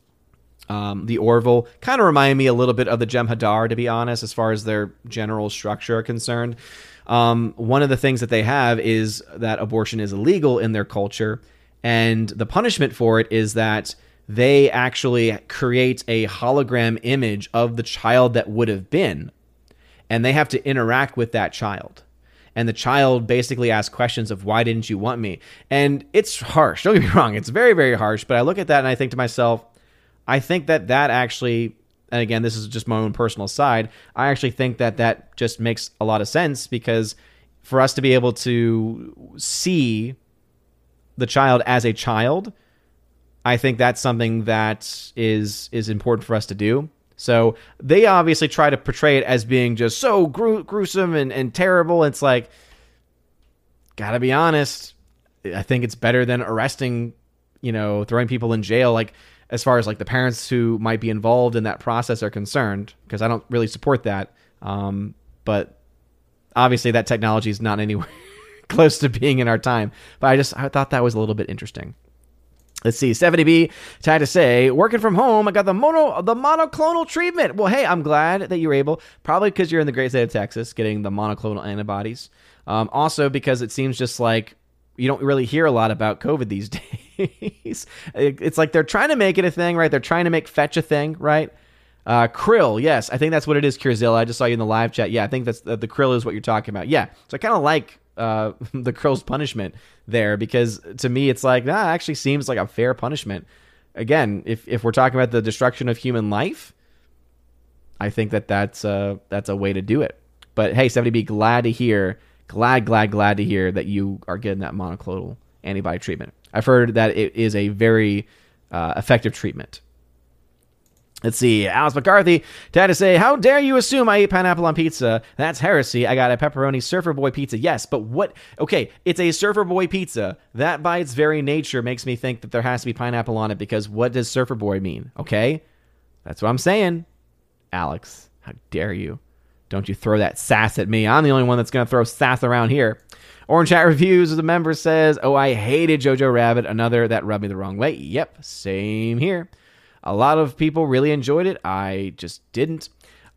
the Orville kind of remind me a little bit of the Jem'Hadar, to be honest, as far as their general structure are concerned. One of the things that they have is that abortion is illegal in their culture, and the punishment for it is that they actually create a hologram image of the child that would have been, and they have to interact with that child. And the child basically asks questions of, why didn't you want me? And it's harsh. Don't get me wrong. It's very, very harsh. But I look at that and I think to myself, I think that actually, and again, this is just my own personal side, I actually think that just makes a lot of sense, because for us to be able to see the child as a child, I think that's something that is important for us to do. So they obviously try to portray it as being just so gruesome and terrible. It's like, gotta be honest, I think it's better than arresting, throwing people in jail, like, as far as like the parents who might be involved in that process are concerned, because I don't really support that. But obviously that technology is not anywhere close to being in our time. But I thought that was a little bit interesting. Let's see. 70B tried to say, working from home, I got the monoclonal treatment. Well, hey, I'm glad that you were able, probably because you're in the great state of Texas, getting the monoclonal antibodies. Also because it seems just like you don't really hear a lot about COVID these days. It's like they're trying to make it a thing, right? They're trying to make fetch a thing, right? Krill, yes, I think that's what it is, Curzilla. I just saw you in the live chat. Yeah, I think that's the Krill is what you're talking about. Yeah, so I kind of like the Krill's punishment there, because to me it's like, it actually seems like a fair punishment. Again, if we're talking about the destruction of human life, I think that's a way to do it. But hey, 70B, glad to hear that you are getting that monoclonal antibody treatment. I've heard that it is a very effective treatment. Let's see. Alice McCarthy had to say, how dare you assume I eat pineapple on pizza? That's heresy. I got a pepperoni Surfer Boy pizza. Yes, but what? Okay, it's a Surfer Boy pizza. That by its very nature makes me think that there has to be pineapple on it, because what does Surfer Boy mean? Okay? That's what I'm saying. Alex, how dare you? Don't you throw that sass at me. I'm the only one that's going to throw sass around here. Orange Chat Reviews, the member says, oh, I hated Jojo Rabbit. Another that rubbed me the wrong way. Yep, same here. A lot of people really enjoyed it. I just didn't.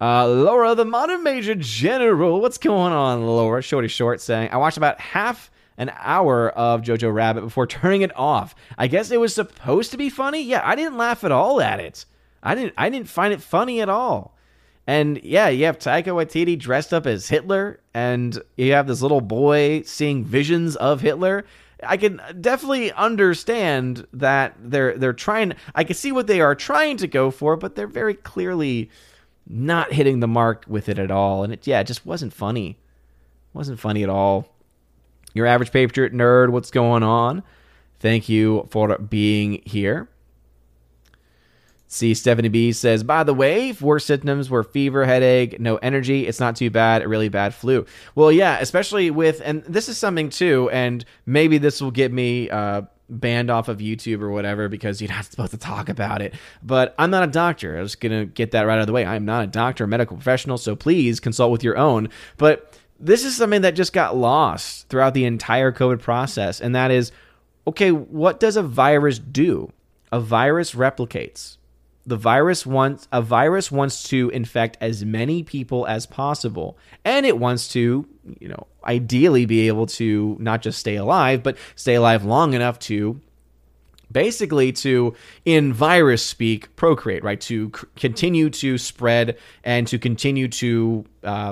Laura, the Modern Major General. What's going on, Laura? Shorty Short saying, I watched about half an hour of Jojo Rabbit before turning it off. I guess it was supposed to be funny. Yeah, I didn't laugh at all at it. I didn't find it funny at all. And yeah, you have Taika Waititi dressed up as Hitler, and you have this little boy seeing visions of Hitler. I can definitely understand that they're trying. I can see what they are trying to go for, but they're very clearly not hitting the mark with it at all. And it just wasn't funny. It wasn't funny at all. Your average Patriot nerd, what's going on? Thank you for being here. See, Stephanie B says, by the way, if worst symptoms were fever, headache, no energy, it's not too bad, a really bad flu. Well, yeah, especially with, and this is something too, and maybe this will get me banned off of YouTube or whatever because you're not supposed to talk about it. But I'm not a doctor. I'm just going to get that right out of the way. I'm not a doctor, a medical professional, so please consult with your own. But this is something that just got lost throughout the entire COVID process, and that is, okay, what does a virus do? A virus replicates. A virus wants to infect as many people as possible, and it wants to, ideally be able to not just stay alive, but stay alive long enough to basically to, in virus speak, procreate, right? To continue to spread and to continue to,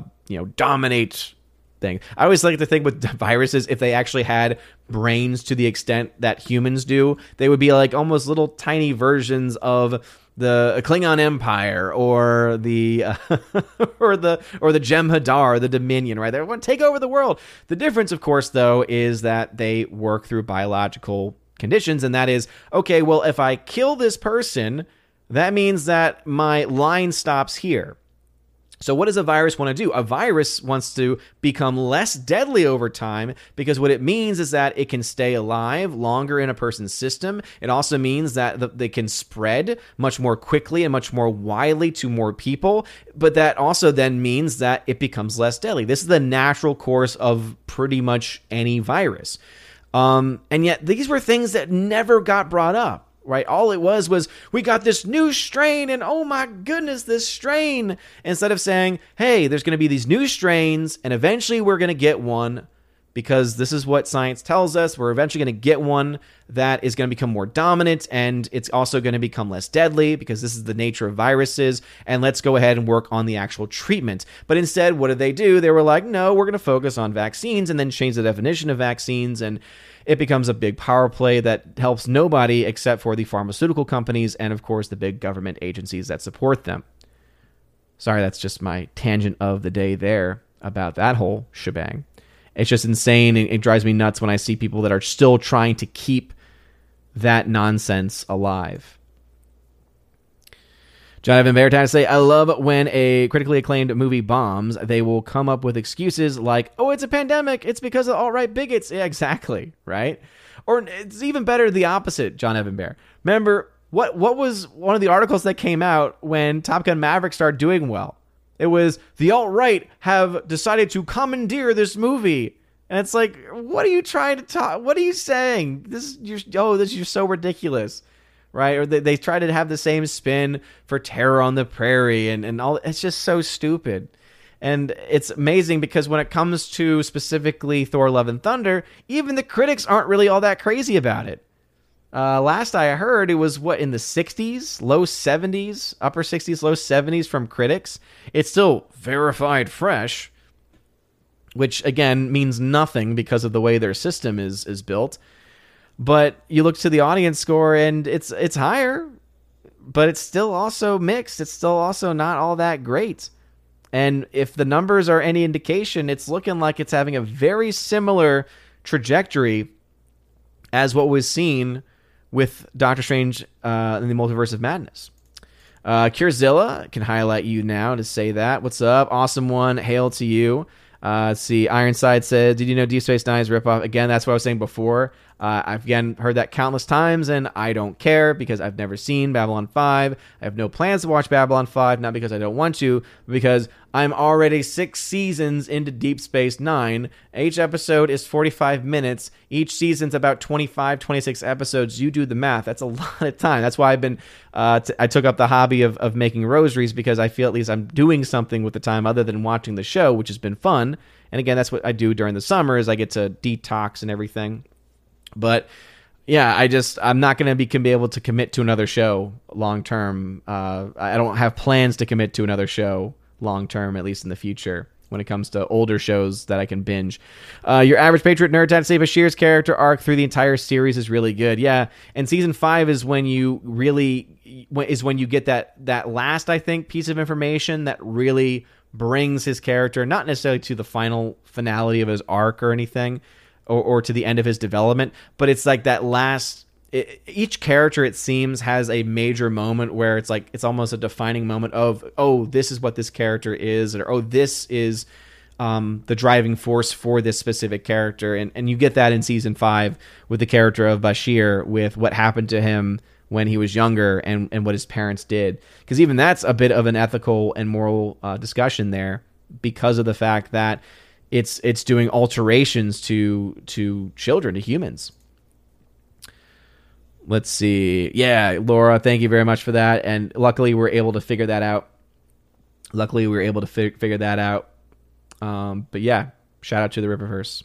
dominate things. I always like to think with viruses, if they actually had brains to the extent that humans do, they would be like almost little tiny versions of the Klingon Empire or the or the Jem'Hadar, the Dominion, right? They want to take over the world. The difference, of course, though, is that they work through biological conditions, and that is, okay, well, if I kill this person, that means that my line stops here. So what does a virus want to do? A virus wants to become less deadly over time because what it means is that it can stay alive longer in a person's system. It also means that they can spread much more quickly and much more widely to more people. But that also then means that it becomes less deadly. This is the natural course of pretty much any virus. And yet these were things that never got brought up. Right? All it was we got this new strain and oh my goodness, this strain. Instead of saying, hey, there's going to be these new strains and eventually we're going to get one because this is what science tells us. We're eventually going to get one that is going to become more dominant and it's also going to become less deadly because this is the nature of viruses. And let's go ahead and work on the actual treatment. But instead, what did they do? They were like, no, we're going to focus on vaccines and then change the definition of vaccines, and it becomes a big power play that helps nobody except for the pharmaceutical companies and, of course, the big government agencies that support them. Sorry, that's just my tangent of the day there about that whole shebang. It's just insane. It drives me nuts when I see people that are still trying to keep that nonsense alive. John Evan Veritas say, I love when a critically acclaimed movie bombs, they will come up with excuses like, oh, it's a pandemic. It's because of alt-right bigots. Yeah, exactly, right? Or it's even better the opposite, John Evan Bear. Remember, what was one of the articles that came out when Top Gun Maverick started doing well? It was, the alt-right have decided to commandeer this movie. And it's like, what are you trying to talk? What are you saying? You're so ridiculous. Right? Or they try to have the same spin for Terror on the Prairie and all. It's just so stupid. And it's amazing because when it comes to specifically Thor Love and Thunder, even the critics aren't really all that crazy about it. Last I heard, it was in the 60s, low 70s, upper 60s, low 70s from critics. It's still verified fresh, which again means nothing because of the way their system is built. But you look to the audience score and it's higher, but it's still also mixed. It's still also not all that great. And if the numbers are any indication, it's looking like it's having a very similar trajectory as what was seen with Doctor Strange in the Multiverse of Madness. Curzilla can highlight you now to say that. What's up? Awesome one. Hail to you. Let's see. Ironside said, did you know Deep Space Nine's ripoff? Again, that's what I was saying before. I've again heard that countless times, and I don't care because I've never seen Babylon 5. I have no plans to watch Babylon 5, not because I don't want to, but because I'm already 6 seasons into Deep Space Nine. Each episode is 45 minutes. Each season's about 25, 26 episodes. You do the math. That's a lot of time. That's why I've been, I took up the hobby of making rosaries, because I feel at least I'm doing something with the time other than watching the show, which has been fun. And again, that's what I do during the summer, is I get to detox and everything. But yeah, I'm not going to be able to commit to another show long term. I don't have plans to commit to another show long term, at least in the future, when it comes to older shows that I can binge. Your Average Patriot Nerd had to say Bashir's character arc through the entire series is really good. Yeah, and season 5 is when you get that last, I think, piece of information that really brings his character, not necessarily to the final finality of his arc or anything, or to the end of his development, but it's like that last. Each character, it seems, has a major moment where it's like it's almost a defining moment of, oh, this is what this character is, or oh, this is the driving force for this specific character, and you get that in season 5 with the character of Bashir, with what happened to him when he was younger and what his parents did, because even that's a bit of an ethical and moral discussion there, because of the fact that it's doing alterations to children, to humans. Let's see. Yeah, Laura, thank you very much for that. And luckily, we're able to figure that out. Figure that out. But yeah, shout out to the Rippaverse.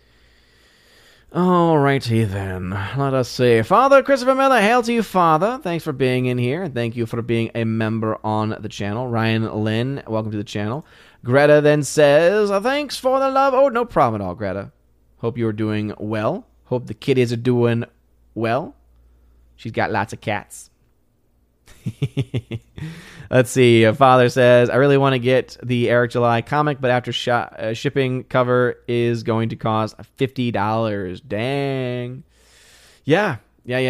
Alrighty then. Let us see. Father Christopher Miller, hail to you, Father. Thanks for being in here, and thank you for being a member on the channel. Ryan Lynn, welcome to the channel. Greta then says, thanks for the love. Oh, no problem at all, Greta. Hope you are doing well. Hope the kiddies are doing well. She's got lots of cats. Let's see. Father says, I really want to get the Eric July comic, but after shipping, cover is going to cost $50. Dang. Yeah.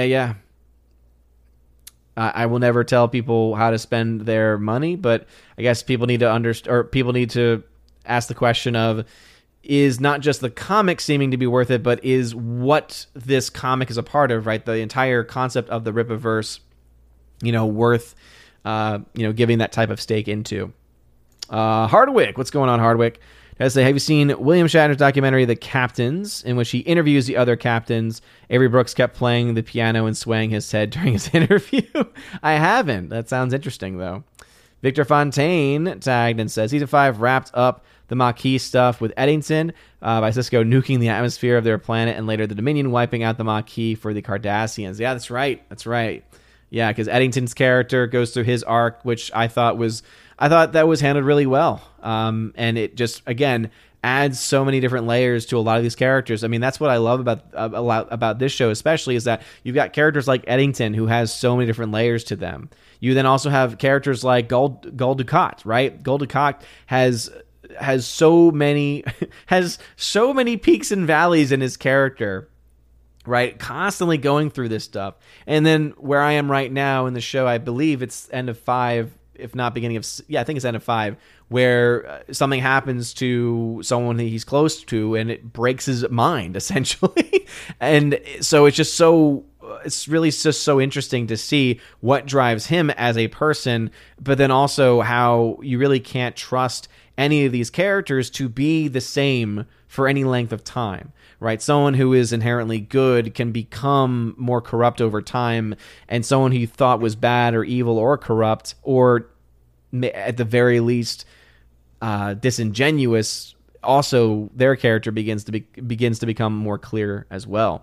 I will never tell people how to spend their money, but I guess people need to ask the question of, is not just the comic seeming to be worth it, but is what this comic is a part of, right? The entire concept of the Rippaverse, worth, giving that type of stake into. Hardwick, what's going on, Hardwick? I say, have you seen William Shatner's documentary, The Captains, in which he interviews the other captains? Avery Brooks kept playing the piano and swaying his head during his interview. I haven't. That sounds interesting, though. Victor Fontaine tagged and says, Season 5 wrapped up the Maquis stuff with Eddington, by Cisco nuking the atmosphere of their planet, and later the Dominion wiping out the Maquis for the Cardassians. Yeah, that's right. Yeah, because Eddington's character goes through his arc, which I thought that was handled really well. And it just, again, adds so many different layers to a lot of these characters. I mean, that's what I love about this show, especially, is that you've got characters like Eddington, who has so many different layers to them. You then also have characters like Gul Dukat, right? Gul Dukat has so many peaks and valleys in his character, right? Constantly going through this stuff. And then where I am right now in the show, I believe it's end of 5, if not beginning of, I think it's end of 5, where something happens to someone he's close to and it breaks his mind, essentially. And so it's really just so interesting to see what drives him as a person, but then also how you really can't trust any of these characters to be the same for any length of time, right? Someone who is inherently good can become more corrupt over time, and someone who you thought was bad or evil or corrupt, or at the very least disingenuous, also their character begins to become more clear as well.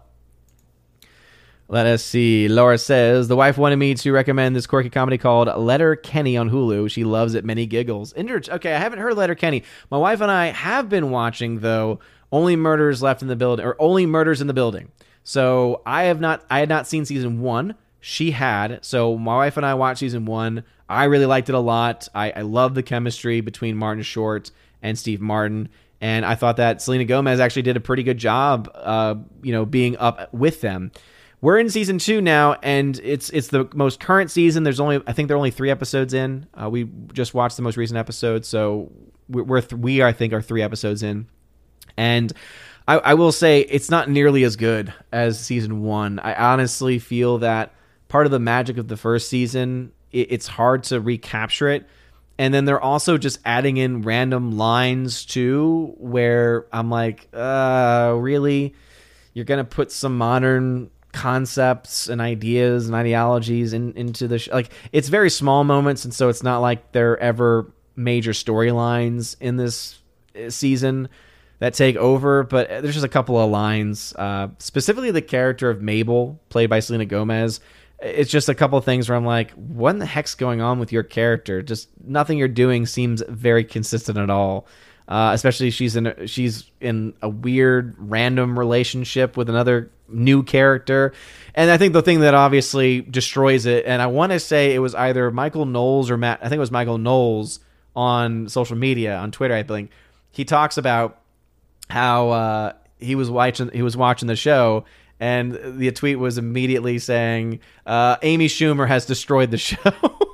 Let us see. Laura says, the wife wanted me to recommend this quirky comedy called Letterkenny on Hulu. She loves it. Many giggles. Okay, I haven't heard Letterkenny. My wife and I have been watching, though, Only Murders in the Building. So I had not seen season 1. She had. So my wife and I watched season 1. I really liked it a lot. I love the chemistry between Martin Short and Steve Martin. And I thought that Selena Gomez actually did a pretty good job, being up with them. We're in season 2 now, and it's the most current season. I think there are only 3 episodes in. We just watched the most recent episode, so we I think are 3 episodes in. And I will say it's not nearly as good as season 1. I honestly feel that part of the magic of the first season, it's hard to recapture it. And then they're also just adding in random lines too, where I'm like, really? You're going to put some modern concepts and ideas and ideologies into the like, it's very small moments, and so it's not like there are ever major storylines in this season that take over, but there's just a couple of lines, specifically the character of Mabel, played by Selena Gomez. It's just a couple of things where I'm like, what in the heck's going on with your character? Just nothing you're doing seems very consistent at all. Especially she's in a weird random relationship with another new character. And I think the thing that obviously destroys it, and I want to say it was either Michael Knowles or Matt, I think it was Michael Knowles on social media, on Twitter, I think. He talks about how he was watching the show, and the tweet was immediately saying, Amy Schumer has destroyed the show.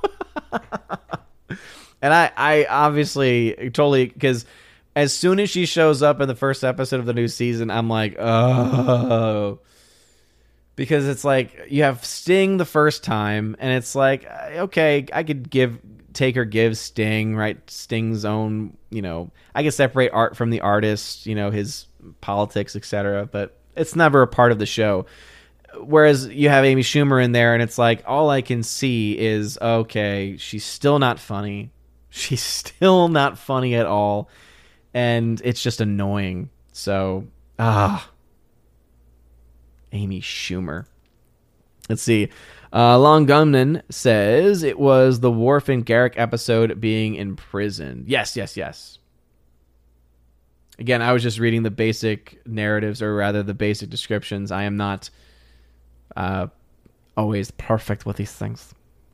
And I obviously totally, because as soon as she shows up in the first episode of the new season, I'm like, oh. Because it's like, you have Sting the first time, and it's like, okay, I could give Sting, right? Sting's own, I could separate art from the artist, his politics, etc. But it's never a part of the show. Whereas you have Amy Schumer in there, and it's like, all I can see is, okay, she's still not funny. She's still not funny at all. And it's just annoying. So, Amy Schumer. Let's see. Long Gumnan says it was the Worf and Garrick episode being in prison. Yes. Again, I was just reading the basic narratives, or rather the basic descriptions. I am not always perfect with these things.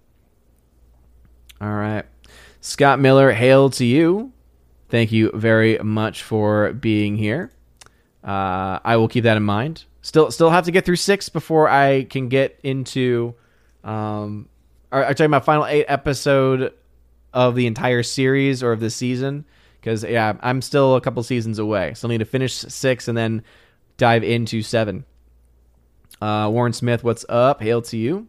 All right. Scott Miller, hail to you. Thank you very much for being here. I will keep that in mind. Still have to get through 6 before I can get into... I'm talking about final 8 episode of the entire series or of the season. Because, I'm still a couple seasons away. So I need to finish 6 and then dive into 7. Warren Smith, what's up? Hail to you.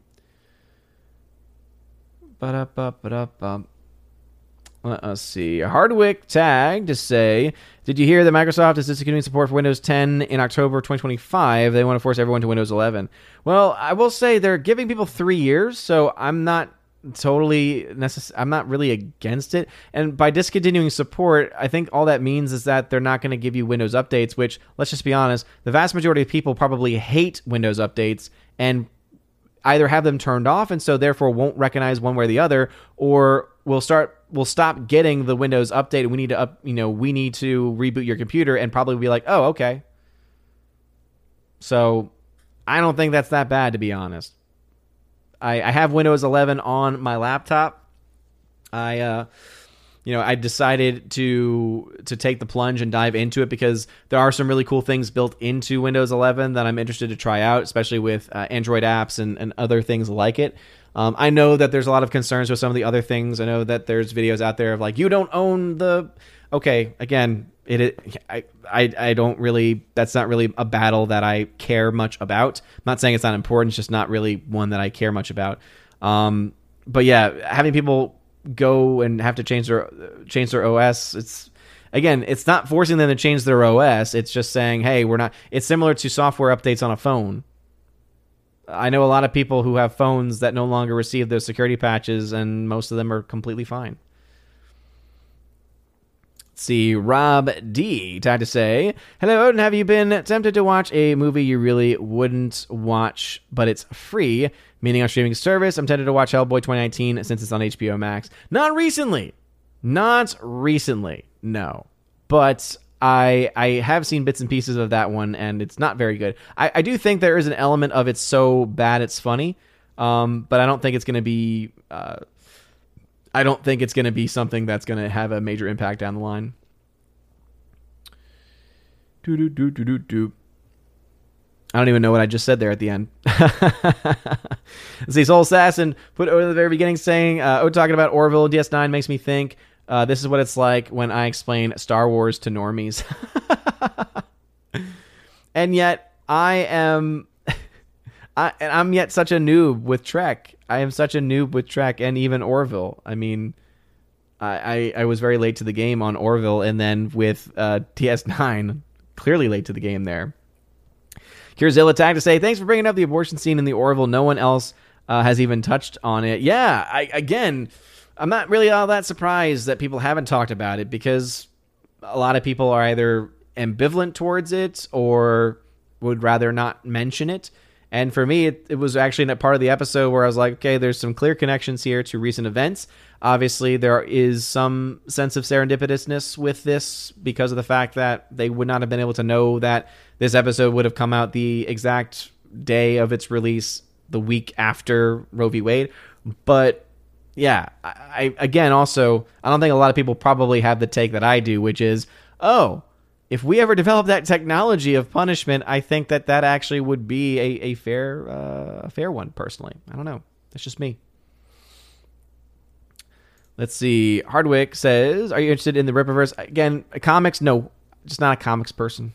Let's see. Hardwick tagged to say, did you hear that Microsoft is discontinuing support for Windows 10 in October 2025? They want to force everyone to Windows 11. Well, I will say they're giving people 3 years, so I'm not I'm not really against it. And by discontinuing support, I think all that means is that they're not going to give you Windows updates, which, let's just be honest, the vast majority of people probably hate Windows updates and either have them turned off and so therefore won't recognize one way or the other, or we'll stop getting the Windows update. We need to reboot your computer and probably be like, oh, okay. So I don't think that's that bad, to be honest. I have Windows 11 on my laptop. I decided to take the plunge and dive into it because there are some really cool things built into Windows 11 that I'm interested to try out, especially with Android apps and other things like it. I know that there's a lot of concerns with some of the other things. I know that there's videos out there of like, you don't own the... Okay, again, I don't really... That's not really a battle that I care much about. I'm not saying it's not important. It's just not really one that I care much about. But yeah, having people go and have to change their OS, it's not forcing them to change their OS. It's just saying, hey, we're not... It's similar to software updates on a phone. I know a lot of people who have phones that no longer receive those security patches, and most of them are completely fine. Let's see, Rob D. tried to say, hello, Odin, have you been tempted to watch a movie you really wouldn't watch, but it's free, meaning on streaming service? I'm tempted to watch Hellboy 2019 since it's on HBO Max. Not recently, no. But I have seen bits and pieces of that one, and it's not very good. I do think there is an element of it's so bad it's funny, but I don't think it's going to be... I don't think it's going to be something that's going to have a major impact down the line. I don't even know what I just said there at the end. Let's see, Soul Assassin put over the very beginning saying, talking about Orville DS9 makes me think this is what it's like when I explain Star Wars to normies. And yet I'm yet such a noob with Trek. I am such a noob with Trek and even Orville. I mean, I was very late to the game on Orville, and then with DS9, clearly late to the game there. Kirzilla Tag to say, thanks for bringing up the abortion scene in the Orville. No one else has even touched on it. Yeah, I'm not really all that surprised that people haven't talked about it, because a lot of people are either ambivalent towards it or would rather not mention it. And for me, it was actually a part of the episode where I was like, okay, there's some clear connections here to recent events. Obviously, there is some sense of serendipitousness with this because of the fact that they would not have been able to know that this episode would have come out the exact day of its release, the week after Roe v. Wade. But yeah, I don't think a lot of people probably have the take that I do, which is, oh, if we ever develop that technology of punishment, I think that actually would be a fair one, personally. I don't know. That's just me. Let's see. Hardwick says, are you interested in the Rippaverse? Again, comics? No, just not a comics person.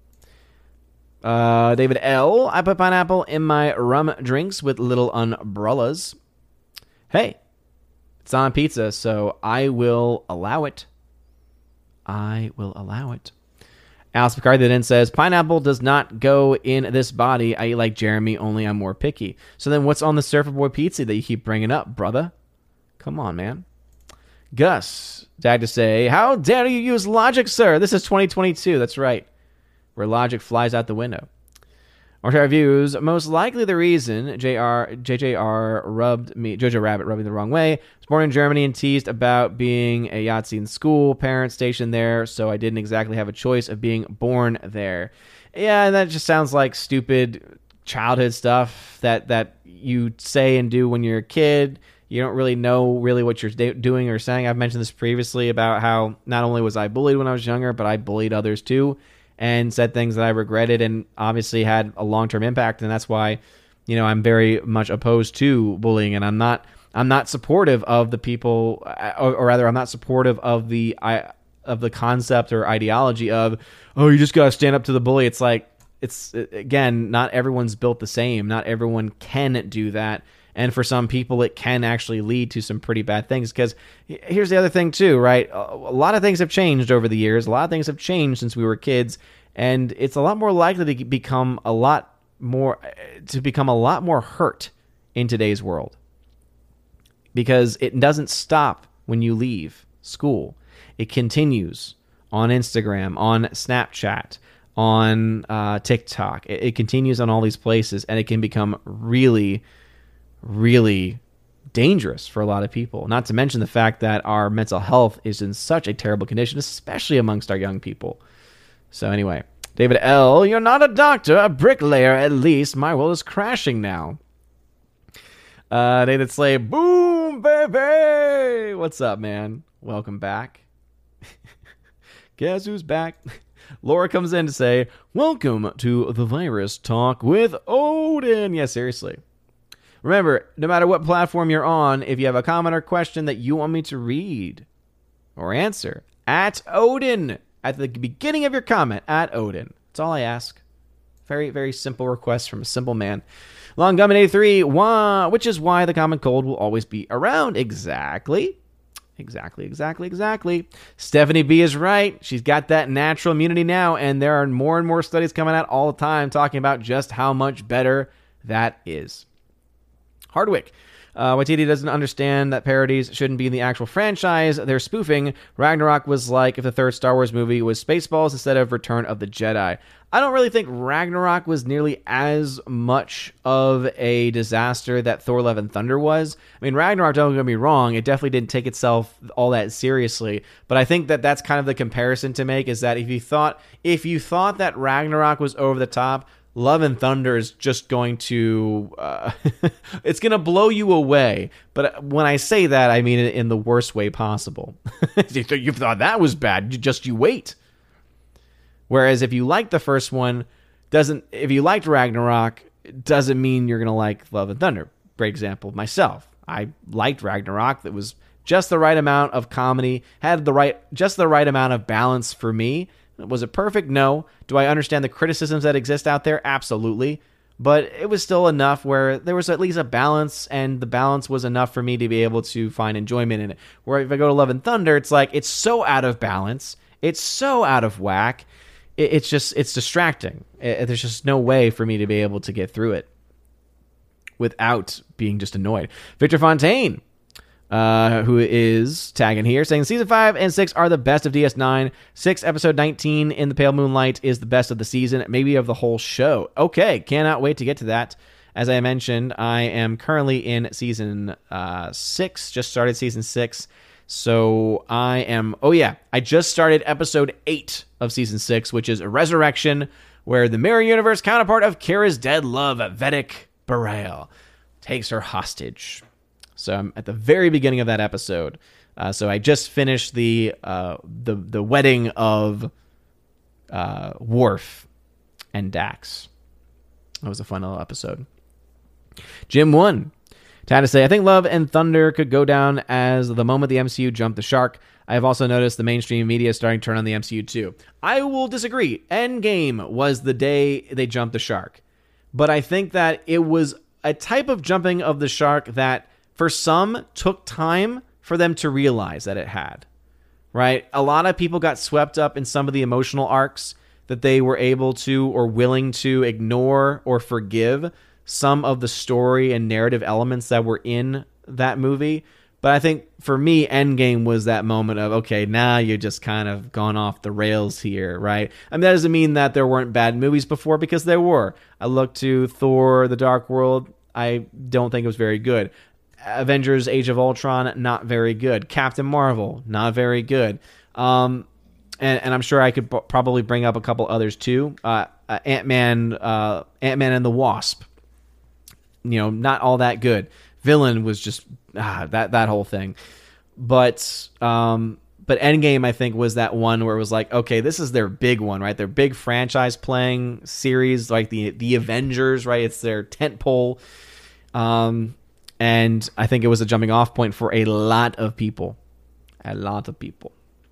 David L. I put pineapple in my rum drinks with little umbrellas. Hey, it's on a pizza, so I will allow it. Alice McCarthy then says, pineapple does not go in this body. I eat like Jeremy, only I'm more picky. So then what's on the Surfer Boy pizza that you keep bringing up, brother? Come on, man. Gus, Dad to say, how dare you use logic, sir? This is 2022. That's right. Where logic flies out the window. Or our views, most likely the reason JJR rubbed me, Jojo Rabbit rubbed me the wrong way. I was born in Germany and teased about being a Yahtzee in school, parents stationed there, so I didn't exactly have a choice of being born there. Yeah, and that just sounds like stupid childhood stuff that you say and do when you're a kid. You don't really know what you're doing or saying. I've mentioned this previously about how not only was I bullied when I was younger, but I bullied others too, and said things that I regretted and obviously had a long-term impact. And that's why, I'm very much opposed to bullying, and I'm not supportive of the people, or rather, I'm not supportive of the concept or ideology of, oh, you just got to stand up to the bully. It's like, again, not everyone's built the same. Not everyone can do that. And for some people, it can actually lead to some pretty bad things. Because here's the other thing, too, right? A lot of things have changed over the years. A lot of things have changed since we were kids. And it's a lot more likely to become a lot more hurt in today's world. Because it doesn't stop when you leave school. It continues on Instagram, on Snapchat, on TikTok. It continues on all these places. And it can become really, really dangerous for a lot of people. Not to mention the fact that our mental health is in such a terrible condition, especially amongst our young people. So anyway, David L., you're not a doctor, a bricklayer at least. My world is crashing now. David Slay, boom, baby! What's up, man? Welcome back. Guess who's back? Laura comes in to say, welcome to the Virus Talk with Odin. Yeah, seriously. Remember, no matter what platform you're on, if you have a comment or question that you want me to read or answer, at Odin, at the beginning of your comment, at Odin. That's all I ask. Very, very simple request from a simple man. Long Gummin 83, which is why the common cold will always be around. Exactly. Stephanie B is right. She's got that natural immunity now, and there are more and more studies coming out all the time talking about just how much better that is. Hardwick. Waititi doesn't understand that parodies shouldn't be in the actual franchise. They're spoofing. Ragnarok was like if the third Star Wars movie was Spaceballs instead of Return of the Jedi. I don't really think Ragnarok was nearly as much of a disaster that Thor Love and Thunder was. I mean, Ragnarok, don't get me wrong, it definitely didn't take itself all that seriously. But I think that that's kind of the comparison to make, is that if you thought that Ragnarok was over the top, Love and Thunder is just going to, it's going to blow you away. But when I say that, I mean it in the worst way possible. You thought that was bad, you wait. Whereas if you liked the first one, if you liked Ragnarok, it doesn't mean you're going to like Love and Thunder. For example, myself, I liked Ragnarok. That was just the right amount of comedy, had just the right amount of balance for me. Was it perfect? No. Do I understand the criticisms that exist out there? Absolutely. But it was still enough where there was at least a balance, and the balance was enough for me to be able to find enjoyment in it. Where if I go to Love and Thunder, it's like it's so out of balance. It's so out of whack. It's distracting. There's just no way for me to be able to get through it without being just annoyed. Victor Fontaine, who is tagging here, saying Season 5 and 6 are the best of DS9. 6, Episode 19 in the Pale Moonlight is the best of the season, maybe of the whole show. Okay, cannot wait to get to that. As I mentioned, I am currently in Season 6, just started Season 6. So I just started Episode 8 of Season 6, which is a Resurrection, where the Mirror Universe counterpart of Kira's dead love, Vedic Barail, takes her hostage. So I'm at the very beginning of that episode. So I just finished the wedding of Worf and Dax. That was a fun little episode. Jim 1. Had to say, I think Love and Thunder could go down as the moment the MCU jumped the shark. I have also noticed the mainstream media is starting to turn on the MCU too. I will disagree. Endgame was the day they jumped the shark. But I think that it was a type of jumping of the shark that for some took time for them to realize that it had. Right? A lot of people got swept up in some of the emotional arcs that they were able to or willing to ignore or forgive some of the story and narrative elements that were in that movie. But I think for me, Endgame was that moment of, okay, now you're just kind of gone off the rails here, right? I mean, that doesn't mean that there weren't bad movies before, because there were. I look to Thor, The Dark World. I don't think it was very good. Avengers, Age of Ultron, not very good. Captain Marvel, not very good. And I'm sure I could probably bring up a couple others too. Ant-Man and the Wasp. Not all that good. Villain was just that whole thing. But Endgame, I think, was that one where it was like, okay, this is their big one, right? Their big franchise playing series, like the Avengers, right? It's their tentpole. And I think it was a jumping off point for a lot of people. A lot of people.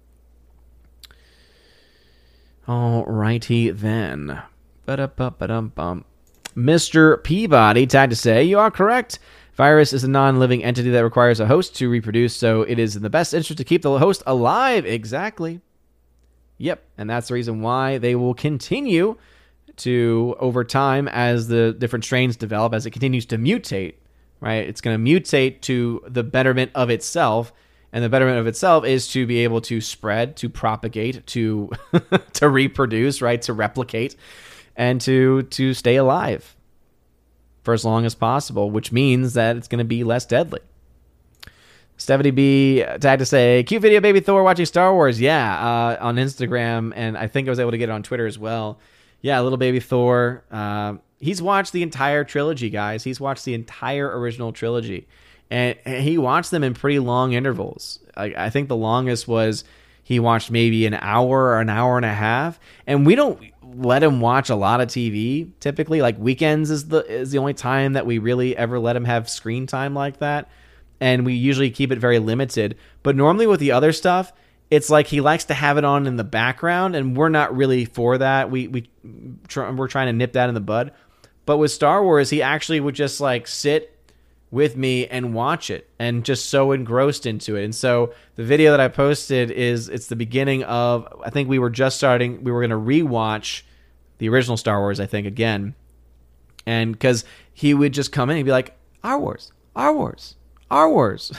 Alrighty then. Ba-da-ba-ba-dum-bum. Mr. Peabody tagged to say, you are correct. Virus is a non-living entity that requires a host to reproduce, so it is in the best interest to keep the host alive. Exactly. Yep, and that's the reason why they will continue to, over time, as the different strains develop, as it continues to mutate, right? It's going to mutate to the betterment of itself, and the betterment of itself is to be able to spread, to propagate, to to reproduce, right? To replicate, and to stay alive for as long as possible, which means that it's going to be less deadly. Stephanie B tagged to say, cute video, baby Thor watching Star Wars. Yeah, on Instagram, and I think I was able to get it on Twitter as well. Yeah, little baby Thor. He's watched the entire trilogy, guys. He's watched the entire original trilogy. And he watched them in pretty long intervals. I think the longest was he watched maybe an hour or an hour and a half. And we don't let him watch a lot of TV typically. Like weekends is the only time that we really ever let him have screen time like that. And we usually keep it very limited. But normally with the other stuff, it's like he likes to have it on in the background, and we're not really for that. We're trying to nip that in the bud. But with Star Wars, he actually would just like sit with me and watch it, and just so engrossed into it. And so the video that I posted it's the beginning of, I think we were going to rewatch the original Star Wars, I think, again. And because he would just come in and be like, Our Wars, Our Wars, Our Wars.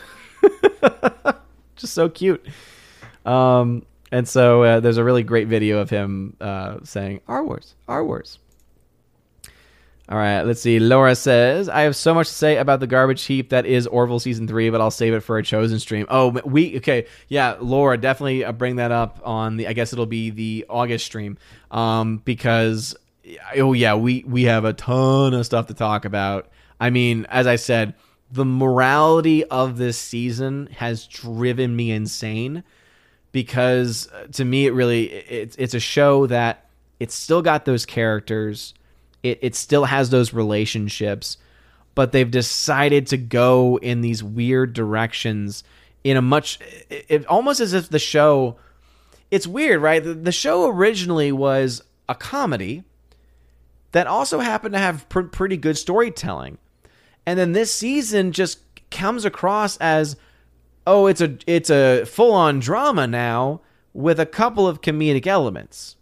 Just so cute. And so there's a really great video of him saying, Our Wars, Our Wars. All right, let's see. Laura says, I have so much to say about the garbage heap that is Orville Season 3, but I'll save it for a chosen stream. Okay. Yeah, Laura, definitely bring that up on I guess it'll be the August stream. Because, we have a ton of stuff to talk about. I mean, as I said, the morality of this season has driven me insane, because to me, it's a show that it's still got those characters. It still has those relationships, but they've decided to go in these weird directions in a almost as if the show it's weird, right? The show originally was a comedy that also happened to have pretty good storytelling. And then this season just comes across as, oh, it's a full-on drama now with a couple of comedic elements.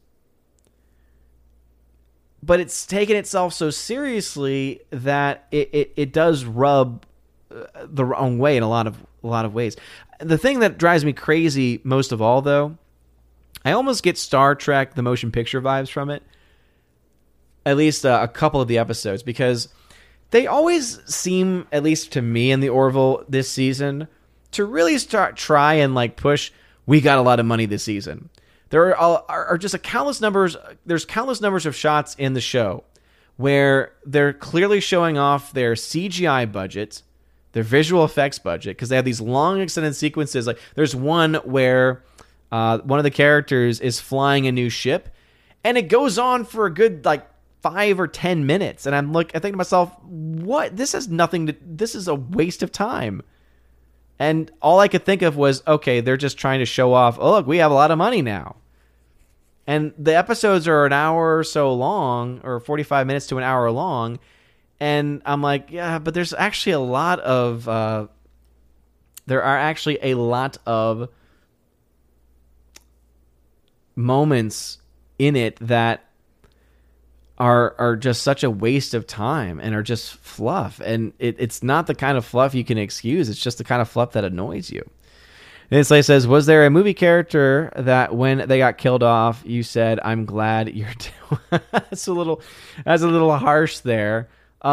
But it's taken itself so seriously that it does rub the wrong way in a lot of ways. The thing that drives me crazy most of all, though, I almost get Star Trek the motion picture vibes from it. At least a couple of the episodes, because they always seem, at least to me in the Orville this season, to really try and like push, we got a lot of money this season. There are just there's countless numbers of shots in the show where they're clearly showing off their CGI budget, their visual effects budget, because they have these long extended sequences. Like there's one where one of the characters is flying a new ship, and it goes on for a good 5 or 10 minutes, and I think to myself, what? This is a waste of time. And all I could think of was, okay, they're just trying to show off, oh, look, we have a lot of money now. And the episodes are an hour or so long, or 45 minutes to an hour long, and I'm like, yeah, but there's actually a lot of moments in it that are just such a waste of time and are just fluff. And it's not the kind of fluff you can excuse. It's just the kind of fluff that annoys you. And Slay says, was there a movie character that when they got killed off, you said, I'm glad you're doing... That's a little harsh there.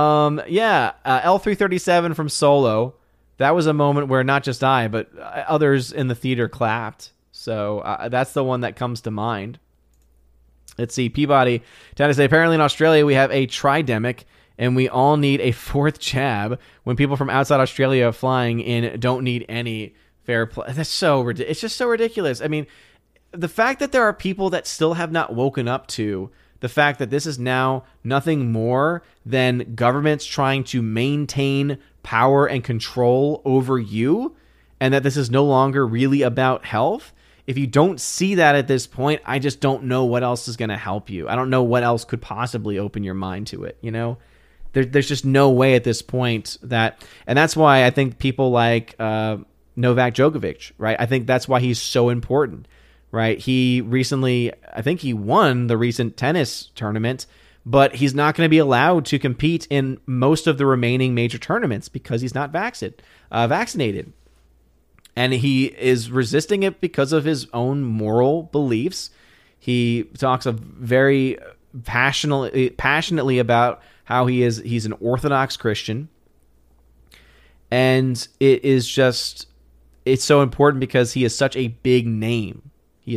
L337 from Solo. That was a moment where not just I, but others in the theater clapped. So that's the one that comes to mind. Let's see, Peabody. Trying to say, apparently in Australia we have a tridemic, and we all need a fourth jab. When people from outside Australia flying in don't need any fair play. That's so ridiculous. It's just so ridiculous. I mean, the fact that there are people that still have not woken up to the fact that this is now nothing more than governments trying to maintain power and control over you, and that this is no longer really about health. If you don't see that at this point, I just don't know what else is going to help you. I don't know what else could possibly open your mind to it, you know? There's just no way at this point that... And that's why I think people like Novak Djokovic, right? I think that's why he's so important, right? He recently... I think he won the recent tennis tournament, but he's not going to be allowed to compete in most of the remaining major tournaments because he's not vaccinated. And he is resisting it because of his own moral beliefs. He talks very passionately about how he's an Orthodox Christian. And it's so important because he is such a big name.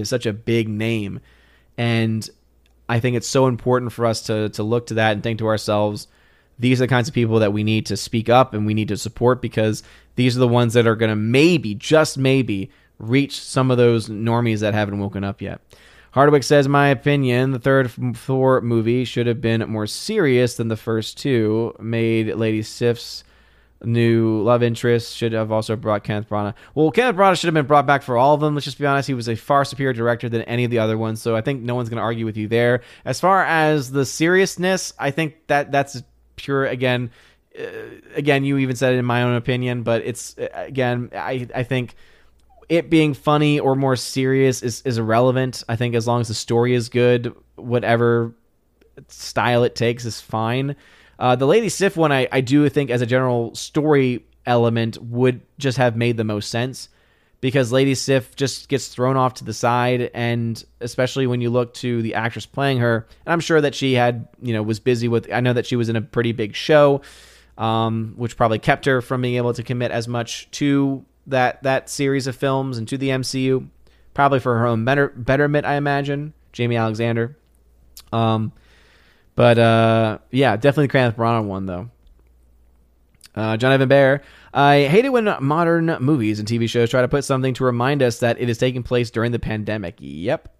And I think it's so important for us to look to that and think to ourselves, these are the kinds of people that we need to speak up and we need to support, because these are the ones that are going to maybe, just maybe, reach some of those normies that haven't woken up yet. Hardwick says, in my opinion, the third Thor movie should have been more serious than the first two. Made Lady Sif's new love interest. Should have also brought Kenneth Branagh. Well, Kenneth Branagh should have been brought back for all of them. Let's just be honest. He was a far superior director than any of the other ones, so I think no one's going to argue with you there. As far as the seriousness, I think that's pure, again, you even said it in my own opinion, but it's, again, I think it being funny or more serious is irrelevant. I think as long as the story is good, whatever style it takes is fine. The Lady Sif one, I do think as a general story element would just have made the most sense, because Lady Sif just gets thrown off to the side, and especially when you look to the actress playing her, and I'm sure that she was busy with, I know that she was in a pretty big show, which probably kept her from being able to commit as much to that series of films and to the MCU, probably for her own betterment, I imagine, Jamie Alexander. Yeah, definitely the Kenneth Branagh one, though. John Evan Bear, I hate it when modern movies and TV shows try to put something to remind us that it is taking place during the pandemic. Yep.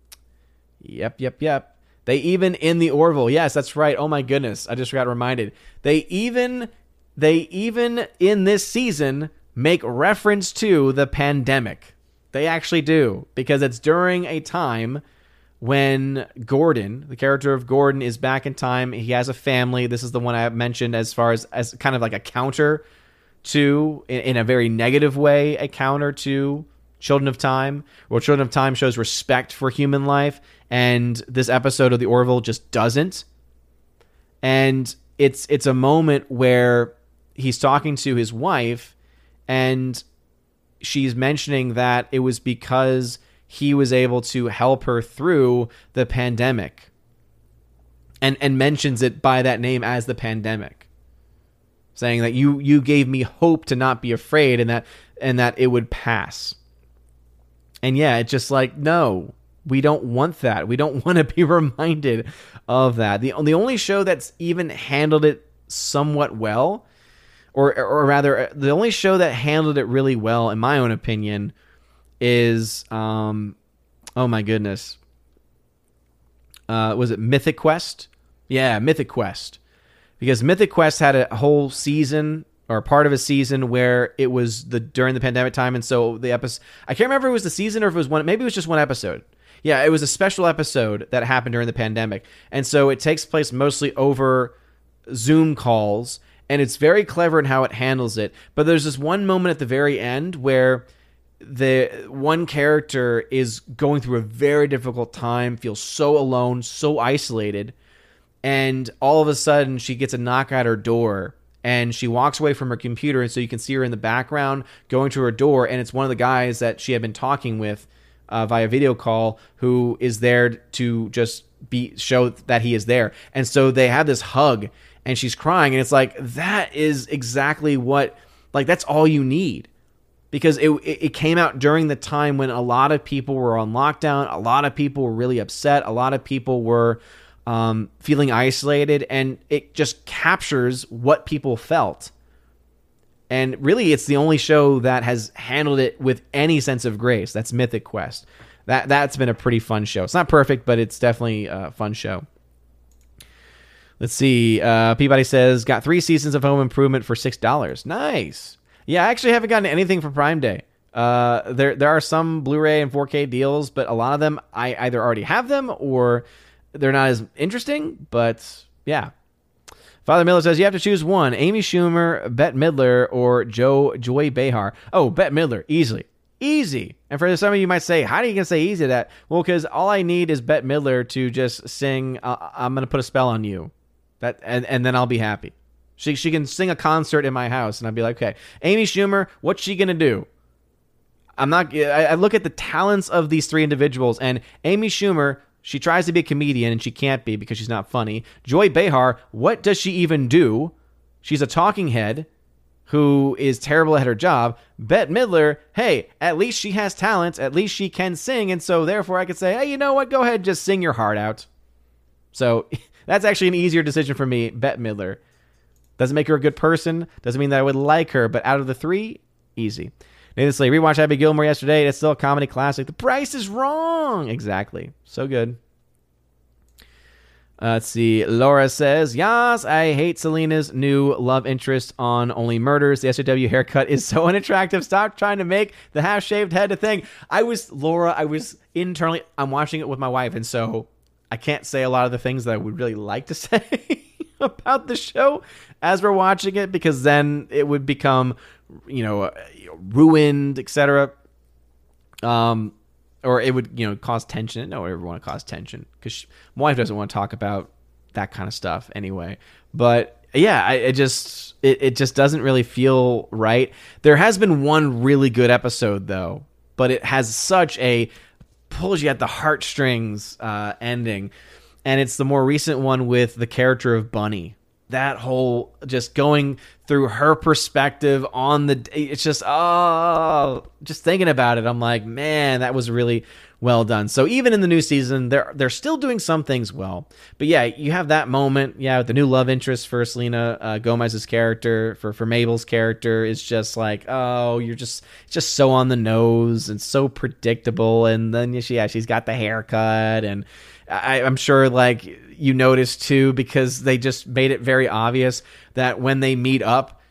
They even in the Orville. Yes, that's right. Oh my goodness. I just got reminded. They even in this season make reference to the pandemic. They actually do, because it's during a time when Gordon, the character of Gordon, is back in time. He has a family. This is the one I mentioned as far as kind of like a counter to, in a very negative way, a counter to Children of Time. Well, Children of Time shows respect for human life, and this episode of The Orville just doesn't. And it's a moment where he's talking to his wife, and she's mentioning that it was because he was able to help her through the pandemic, and mentions it by that name as the pandemic, saying that you gave me hope to not be afraid, and that it would pass. And yeah, it's just like, no, we don't want that. We don't want to be reminded of that. The only show that's even handled it somewhat well, or rather, the only show that handled it really well, in my own opinion, is oh my goodness, was it Mythic Quest? Yeah, Mythic Quest, because Mythic Quest had a whole season, or part of a season, where it was during the pandemic time, and so the episode, I can't remember if it was the season or if it was one, maybe it was just one episode. Yeah, it was a special episode that happened during the pandemic, and so it takes place mostly over Zoom calls, and it's very clever in how it handles it. But there's this one moment at the very end where the one character is going through a very difficult time, feels so alone, so isolated, and all of a sudden she gets a knock at her door, and she walks away from her computer, and so you can see her in the background going to her door, and it's one of the guys that she had been talking with via video call, who is there to just show that he is there. And so they have this hug, and she's crying, and it's like, that is exactly what, like, that's all you need. Because it came out during the time when a lot of people were on lockdown, a lot of people were really upset, a lot of people were feeling isolated, and it just captures what people felt. And really, it's the only show that has handled it with any sense of grace. That's Mythic Quest. That's been a pretty fun show. It's not perfect, but it's definitely a fun show. Let's see. Peabody says, got 3 seasons of Home Improvement for $6. Nice. Yeah, I actually haven't gotten anything for Prime Day. There are some Blu-ray and 4K deals, but a lot of them, I either already have them or they're not as interesting. But yeah. Father Miller says, you have to choose one. Amy Schumer, Bette Midler, or Joy Behar. Oh, Bette Midler. Easy. And for some of you might say, how are you going to say easy to that? Well, because all I need is Bette Midler to just sing, I'm going to put a spell on you. And then I'll be happy. She can sing a concert in my house, and I'd be like, okay. Amy Schumer, what's she going to do? I look at the talents of these 3 individuals, and Amy Schumer, she tries to be a comedian, and she can't be because she's not funny. Joy Behar, what does she even do? She's a talking head who is terrible at her job. Bette Midler, hey, at least she has talent. At least she can sing, and so therefore I could say, hey, you know what? Go ahead and just sing your heart out. So that's actually an easier decision for me, Bette Midler. Doesn't make her a good person. Doesn't mean that I would like her. But out of the 3, easy. Nathan Slay, rewatched Happy Gilmore yesterday. It's still a comedy classic. The Price is Wrong. Exactly. So good. Let's see. Laura says, yes, I hate Selena's new love interest on Only Murders. The SJW haircut is so unattractive. Stop trying to make the half-shaved head a thing. I was internally, I'm watching it with my wife, and so I can't say a lot of the things that I would really like to say about the show as we're watching it, because then it would become, ruined, etc. Or it would, cause tension. No, I ever want to cause tension, because my wife doesn't want to talk about that kind of stuff anyway. But yeah, it just doesn't really feel right. There has been one really good episode though, but it has such a pulls you at the heartstrings ending. And it's the more recent one with the character of Bunny. That whole just going through her perspective on it's just, just thinking about it, I'm like, man, that was really well done. So even in the new season, they're still doing some things well. But yeah, you have that moment, with the new love interest for Selena Gomez's character, for Mabel's character, is just like, it's just so on the nose and so predictable. And then she's got the haircut, and I'm sure like you noticed too, because they just made it very obvious that when they meet up,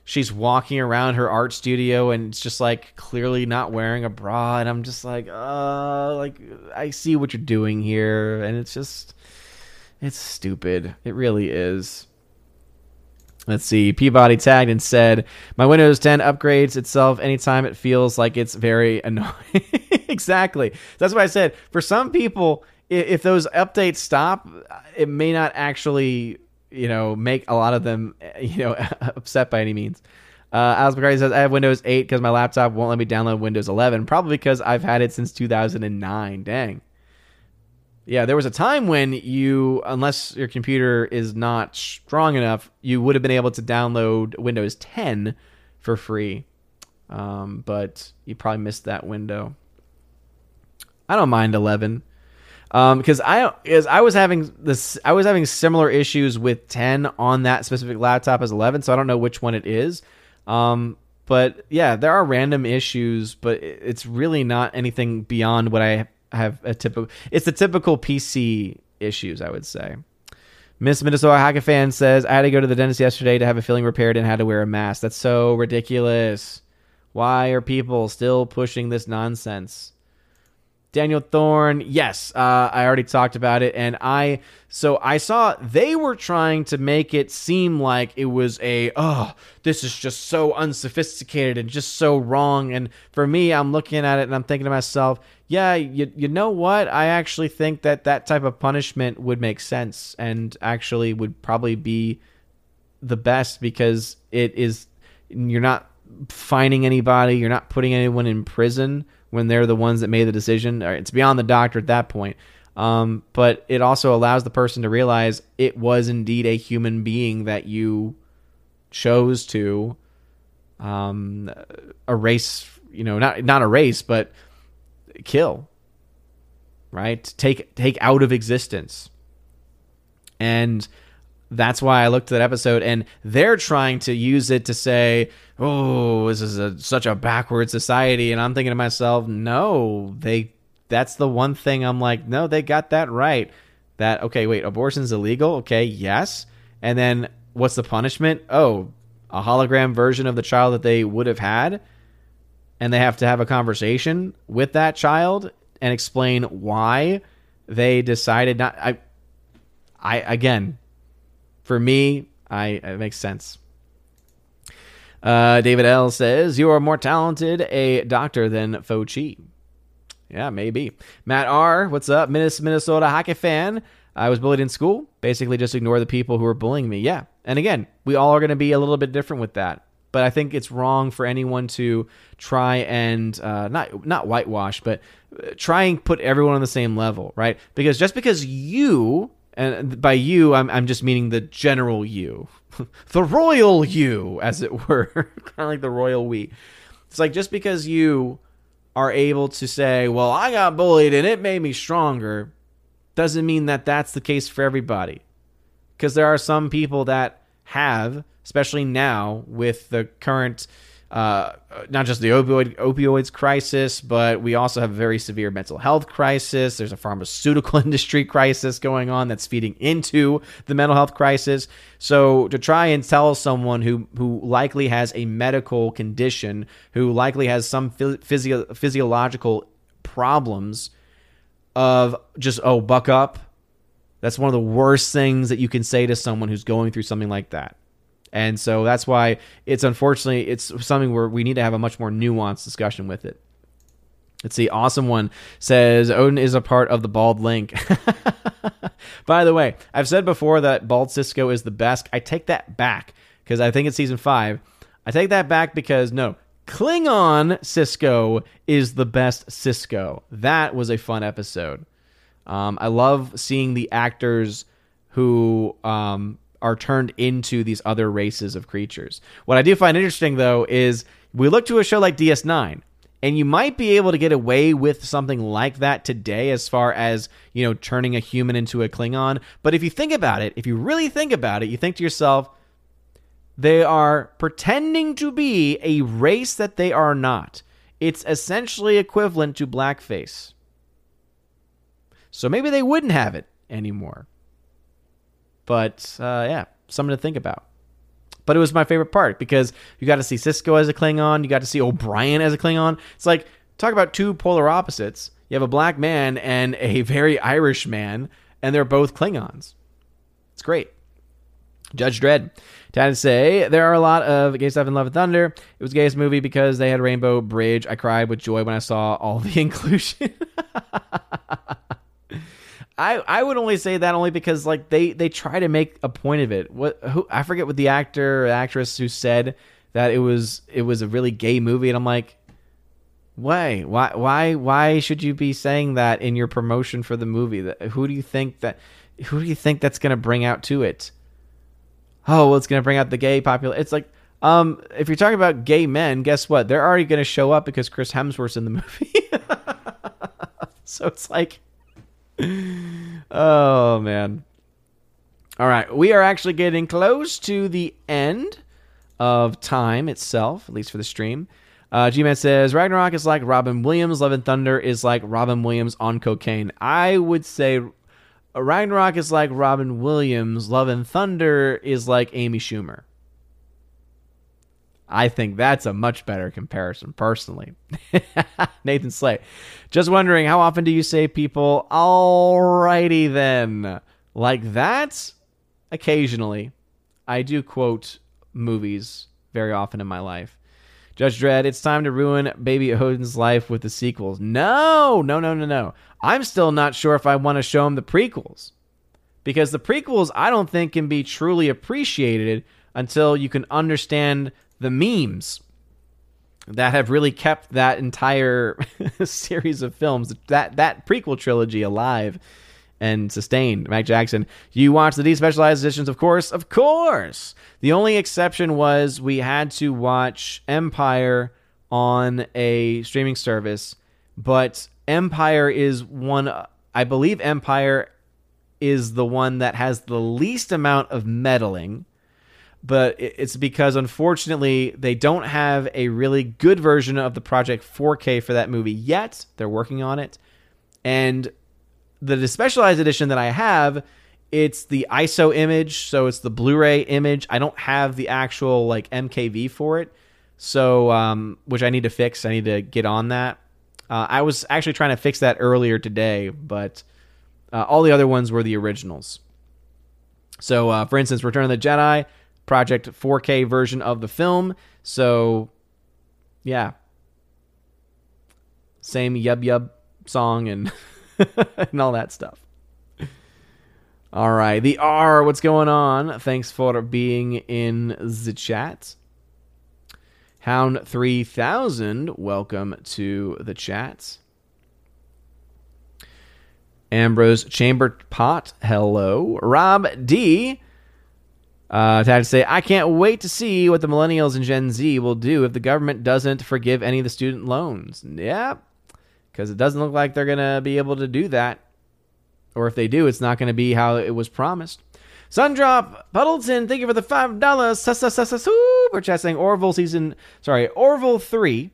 she's walking around her art studio and it's just like clearly not wearing a bra, and I'm just like I see what you're doing here, and it's stupid. It really is. Let's see. Peabody tagged and said, my Windows 10 upgrades itself anytime it feels like it's very annoying. Exactly. That's what I said. For some people, if those updates stop, it may not actually, make a lot of them, upset by any means. Alice McCarthy says, I have Windows 8 because my laptop won't let me download Windows 11. Probably because I've had it since 2009. Dang. Yeah, there was a time when unless your computer is not strong enough, you would have been able to download Windows 10 for free. But you probably missed that window. I don't mind 11. Because I was having similar issues with 10 on that specific laptop as 11, so I don't know which one it is. But yeah, there are random issues, but it's really not anything beyond what I have it's the typical PC issues, I would say. Miss Minnesota Hockey Fan says, I had to go to the dentist yesterday to have a filling repaired and had to wear a mask. That's so ridiculous. Why are people still pushing this nonsense? Daniel Thorne, yes, I already talked about it, and I saw they were trying to make it seem like it was this is just so unsophisticated and just so wrong, and for me, I'm looking at it and I'm thinking to myself, yeah, you know what? I actually think that type of punishment would make sense and actually would probably be the best, because you're not fining anybody, you're not putting anyone in prison when they're the ones that made the decision. It's beyond the doctor at that point. But it also allows the person to realize it was indeed a human being that you chose to erase, not erase, but kill, right? Take out of existence. And that's why I looked at that episode, and they're trying to use it to say, oh, this is such a backward society. And I'm thinking to myself, no, that's the one thing I'm like, no, they got that right. That, okay, wait, abortion's illegal? Okay, yes. And then what's the punishment? Oh, a hologram version of the child that they would have had. And they have to have a conversation with that child and explain why they decided not. Again, for me, it makes sense. David L. says, you are more talented a doctor than Fauci. Yeah, maybe. Matt R., what's up? Minnesota Hockey Fan. I was bullied in school. Basically just ignore the people who are bullying me. Yeah. And again, we all are going to be a little bit different with that. But I think it's wrong for anyone to try and not whitewash, but try and put everyone on the same level, right? Because just because you, and by you, I'm just meaning the general you, the royal you, as it were, kind of like the royal we. It's like just because you are able to say, well, I got bullied and it made me stronger, doesn't mean that that's the case for everybody. Because there are some people that have, especially now with the current, not just the opioids crisis, but we also have a very severe mental health crisis. There's a pharmaceutical industry crisis going on that's feeding into the mental health crisis. So to try and tell someone who likely has a medical condition, who likely has some physiological problems of just, buck up, that's one of the worst things that you can say to someone who's going through something like that. And so that's why it's something where we need to have a much more nuanced discussion with it. Let's see. Awesome One says, Odin is a part of the Bald Link. By the way, I've said before that Bald Cisco is the best. I take that back because I think it's season 5. I take that back because, no, Klingon Cisco is the best Cisco. That was a fun episode. I love seeing the actors who are turned into these other races of creatures. What I do find interesting, though, is we look to a show like DS9, and you might be able to get away with something like that today as far as, turning a human into a Klingon. But if you think about it, if you really think about it, you think to yourself, they are pretending to be a race that they are not. It's essentially equivalent to blackface. So maybe they wouldn't have it anymore. But, yeah, something to think about. But it was my favorite part because you got to see Cisco as a Klingon. You got to see O'Brien as a Klingon. It's like, talk about two polar opposites. You have a black man and a very Irish man, and they're both Klingons. It's great. Judge Dredd. Tad to say, there are a lot of gay stuff in Love and Thunder. It was the gayest movie because they had Rainbow Bridge. I cried with joy when I saw all the inclusion. I would only say that only because like they try to make a point of it. I forget what the actor or actress who said that it was a really gay movie, and I'm like, why should you be saying that in your promotion for the movie? Who do you think that's going to bring out to it? Oh, well, it's going to bring out the gay population. It's like, if you're talking about gay men, guess what? They're already going to show up because Chris Hemsworth's in the movie. So it's like, oh, man. All right. We are actually getting close to the end of time itself, at least for the stream. G-Man says, Ragnarok is like Robin Williams. Love and Thunder is like Robin Williams on cocaine. I would say Ragnarok is like Robin Williams. Love and Thunder is like Amy Schumer. I think that's a much better comparison, personally. Nathan Slay. Just wondering, how often do you say people, alrighty then? Like that? Occasionally. I do quote movies very often in my life. Judge Dredd, it's time to ruin Baby Odin's life with the sequels. No. I'm still not sure if I want to show him the prequels. Because the prequels, I don't think, can be truly appreciated until you can understand the memes that have really kept that entire series of films, that prequel trilogy alive and sustained. Mac Jackson, you watch the despecialized editions, of course. Of course. The only exception was we had to watch Empire on a streaming service, but Empire is one, I believe Empire is the one that has the least amount of meddling, but it's because, unfortunately, they don't have a really good version of the Project 4K for that movie yet. They're working on it. And the specialized edition that I have, it's the ISO image, so it's the Blu-ray image. I don't have the actual like MKV for it, so which I need to fix. I need to get on that. I was actually trying to fix that earlier today, but all the other ones were the originals. So, for instance, Return of the Jedi, Project 4K version of the film. So, yeah. Same yub song and and all that stuff. All right. The R, what's going on? Thanks for being in the chat. Hound 3000, welcome to the chat. Ambrose Chamber Pot, hello. Rob D. Had to say, I can't wait to see what the millennials and Gen Z will do if the government doesn't forgive any of the student loans. Yeah, because it doesn't look like they're going to be able to do that. Or if they do, it's not going to be how it was promised. Sundrop Puddleton, thank you for the $5 super chat saying Orville 3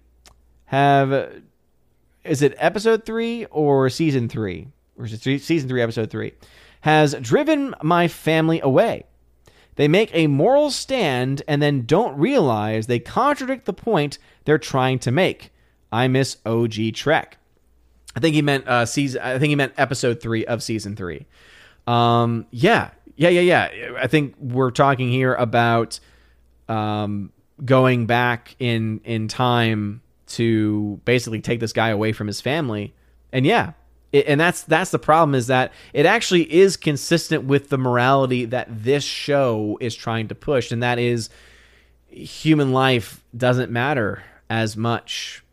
is it episode 3 or season 3? Or is it season 3, episode 3? Has driven my family away. They make a moral stand and then don't realize they contradict the point they're trying to make. I miss OG Trek. I think he meant episode 3 of season 3. Yeah. I think we're talking here about going back in time to basically take this guy away from his family. And yeah, and that's the problem, is that it actually is consistent with the morality that this show is trying to push, and that is human life doesn't matter as much.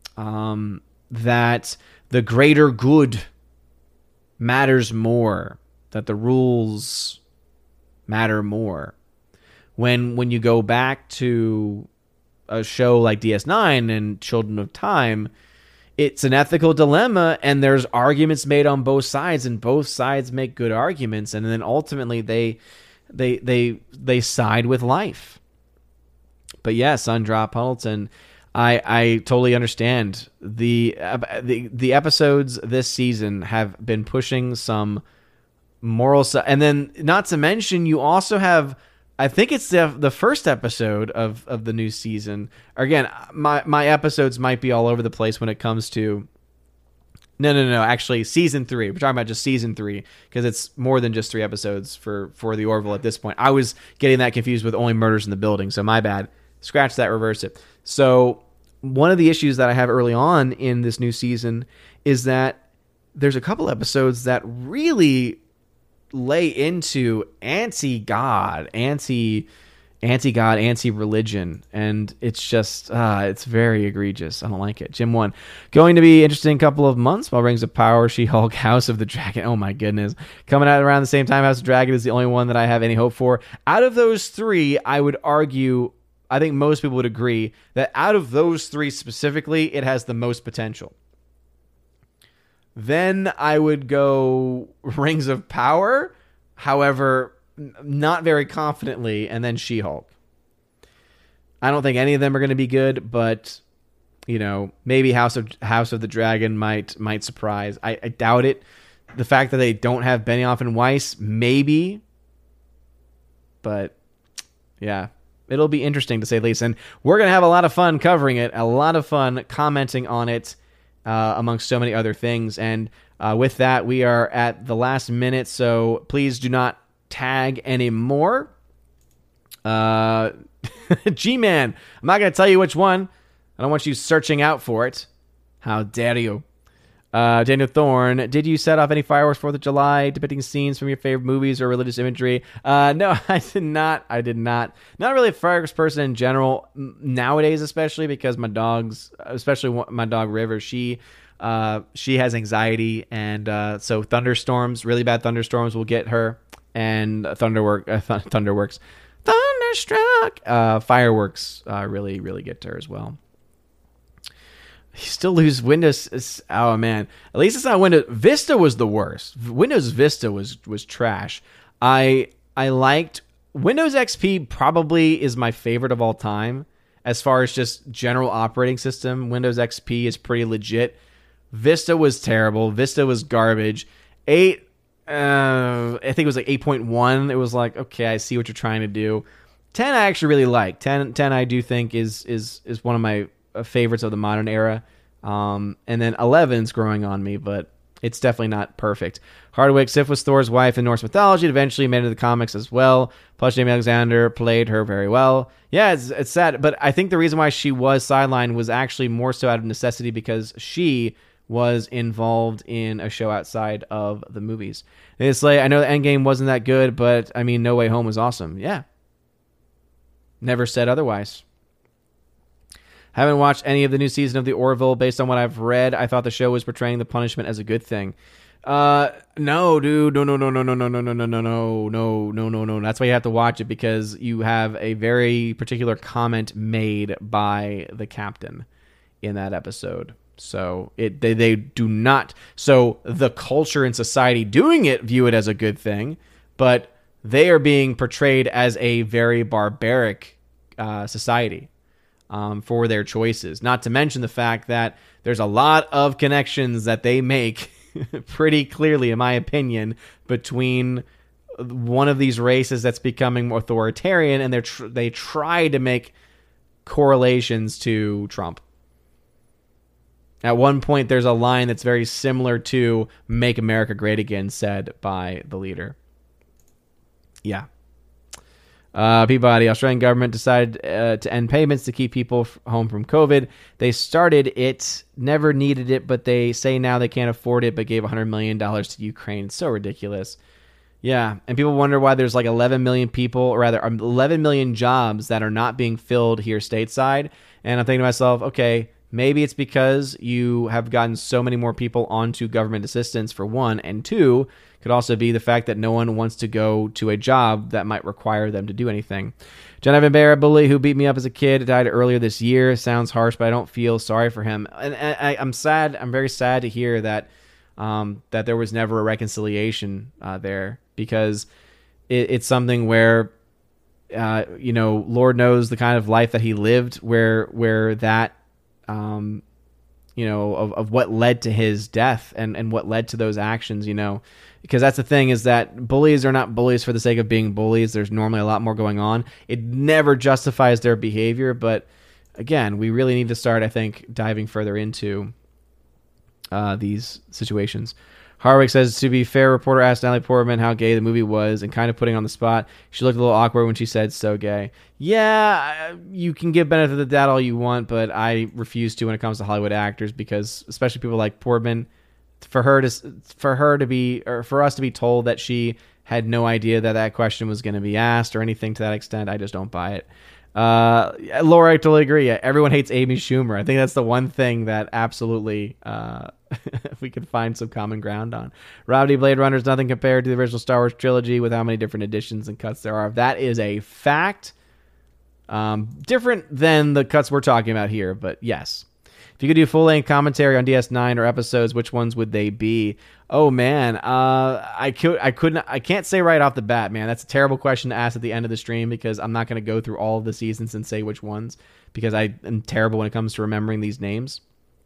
That the greater good matters more, that the rules matter more. When you go back to a show like DS9 and Children of Time, it's an ethical dilemma, and there's arguments made on both sides, and both sides make good arguments, and then ultimately they side with life. But yes, Sundrop Huddleton, I totally understand. The episodes this season have been pushing some moral stuff, and then not to mention, you also have I think it's the first episode of the new season. Again, my episodes might be all over the place when it comes to. No. Actually, season 3. We're talking about just season 3 because it's more than just 3 episodes for the Orville at this point. I was getting that confused with Only Murders in the Building, so my bad. Scratch that, reverse it. So one of the issues that I have early on in this new season is that there's a couple episodes that really lay into anti-God, anti-religion, and it's just it's very egregious. I don't like it. Jim 1, going to be interesting couple of months while Rings of Power, She-Hulk, House of the Dragon, oh my goodness, coming out around the same time. House of the Dragon is the only one that I have any hope for. Out of those 3, I would argue, I think most people would agree that out of those 3 specifically, it has the most potential. Then I would go Rings of Power, however, not very confidently, and then She-Hulk. I don't think any of them are going to be good, but maybe House of the Dragon might surprise. I doubt it. The fact that they don't have Benioff and Weiss, maybe, but yeah, it'll be interesting to say the least. And we're going to have a lot of fun covering it, a lot of fun commenting on it, amongst so many other things. And with that, we are at the last minute, so please do not tag anymore. G-Man, I'm not going to tell you which one. I don't want you searching out for it. How dare you? Daniel Thorne, did you set off any fireworks 4th of July depicting scenes from your favorite movies or religious imagery? No, I did not. Not really a fireworks person in general nowadays, especially because my dogs, especially my dog River, she has anxiety, and so thunderstorms, really bad thunderstorms, will get her, and Thunderstruck fireworks really, really get to her as well. You still lose Windows. Oh man, at least it's not Windows Vista was the worst. Windows Vista was trash. I liked Windows XP. Probably is my favorite of all time as far as just general operating system. Windows XP is pretty legit. Vista was terrible. Vista was garbage. 8, I think it was like 8.1. It was like, okay, I see what you're trying to do. 10 I actually really like. 10 I do think is one of my favorites of the modern era. And then 11's growing on me, but it's definitely not perfect. Hardwick, Sif was Thor's wife in Norse mythology. It eventually made it into the comics as well. Plus, Jamie Alexander played her very well. Yeah, it's sad, but I think the reason why she was sidelined was actually more so out of necessity because she was involved in a show outside of the movies. And it's like, I know the Endgame wasn't that good, but I mean, No Way Home was awesome. Yeah. Never said otherwise. Haven't watched any of the new season of The Orville. Based on what I've read, I thought the show was portraying the punishment as a good thing. No, dude. No. That's why you have to watch it, because you have a very particular comment made by the captain in that episode. So they do not. So the culture and society doing it view it as a good thing, but they are being portrayed as a very barbaric society for their choices. Not to mention the fact that there's a lot of connections that they make pretty clearly, in my opinion, between one of these races that's becoming more authoritarian, and they try to make correlations to Trump. At one point, there's a line that's very similar to "Make America Great Again," said by the leader. Yeah. Peabody, Australian government decided to end payments to keep people home from COVID. They started it, never needed it, but they say now they can't afford it, but gave $100 million to Ukraine. It's so ridiculous. Yeah, and people wonder why there's like 11 million people, or rather 11 million jobs that are not being filled here stateside. And I'm thinking to myself, okay, maybe it's because you have gotten so many more people onto government assistance, for one, and two, could also be the fact that no one wants to go to a job that might require them to do anything. John Evan Bear, a bully who beat me up as a kid, died earlier this year. Sounds harsh, but I don't feel sorry for him. And I'm sad. I'm very sad to hear that that there was never a reconciliation there, because it's something where Lord knows the kind of life that he lived, where that of what led to his death and what led to those actions, because that's the thing, is that bullies are not bullies for the sake of being bullies. There's normally a lot more going on. It never justifies their behavior, but again, we really need to start, I think, diving further into these situations. Harwick says, to be fair, reporter asked Natalie Portman how gay the movie was and kind of putting on the spot. She looked a little awkward when she said so gay. Yeah, you can give benefit of the doubt all you want, but I refuse to when it comes to Hollywood actors, because especially people like Portman, for us to be told that she had no idea that question was going to be asked or anything to that extent, I just don't buy it. Laura, I totally agree. Yeah, everyone hates Amy Schumer. I think that's the one thing that absolutely we can find some common ground on. Rob D. Blade Runner is nothing compared to the original Star Wars trilogy with how many different editions and cuts there are. That is a fact. Different than the cuts we're talking about here, but yes. If you could do full-length commentary on DS9 or episodes, which ones would they be? Oh man, I can't say right off the bat, man. That's a terrible question to ask at the end of the stream, because I'm not going to go through all of the seasons and say which ones, because I am terrible when it comes to remembering these names.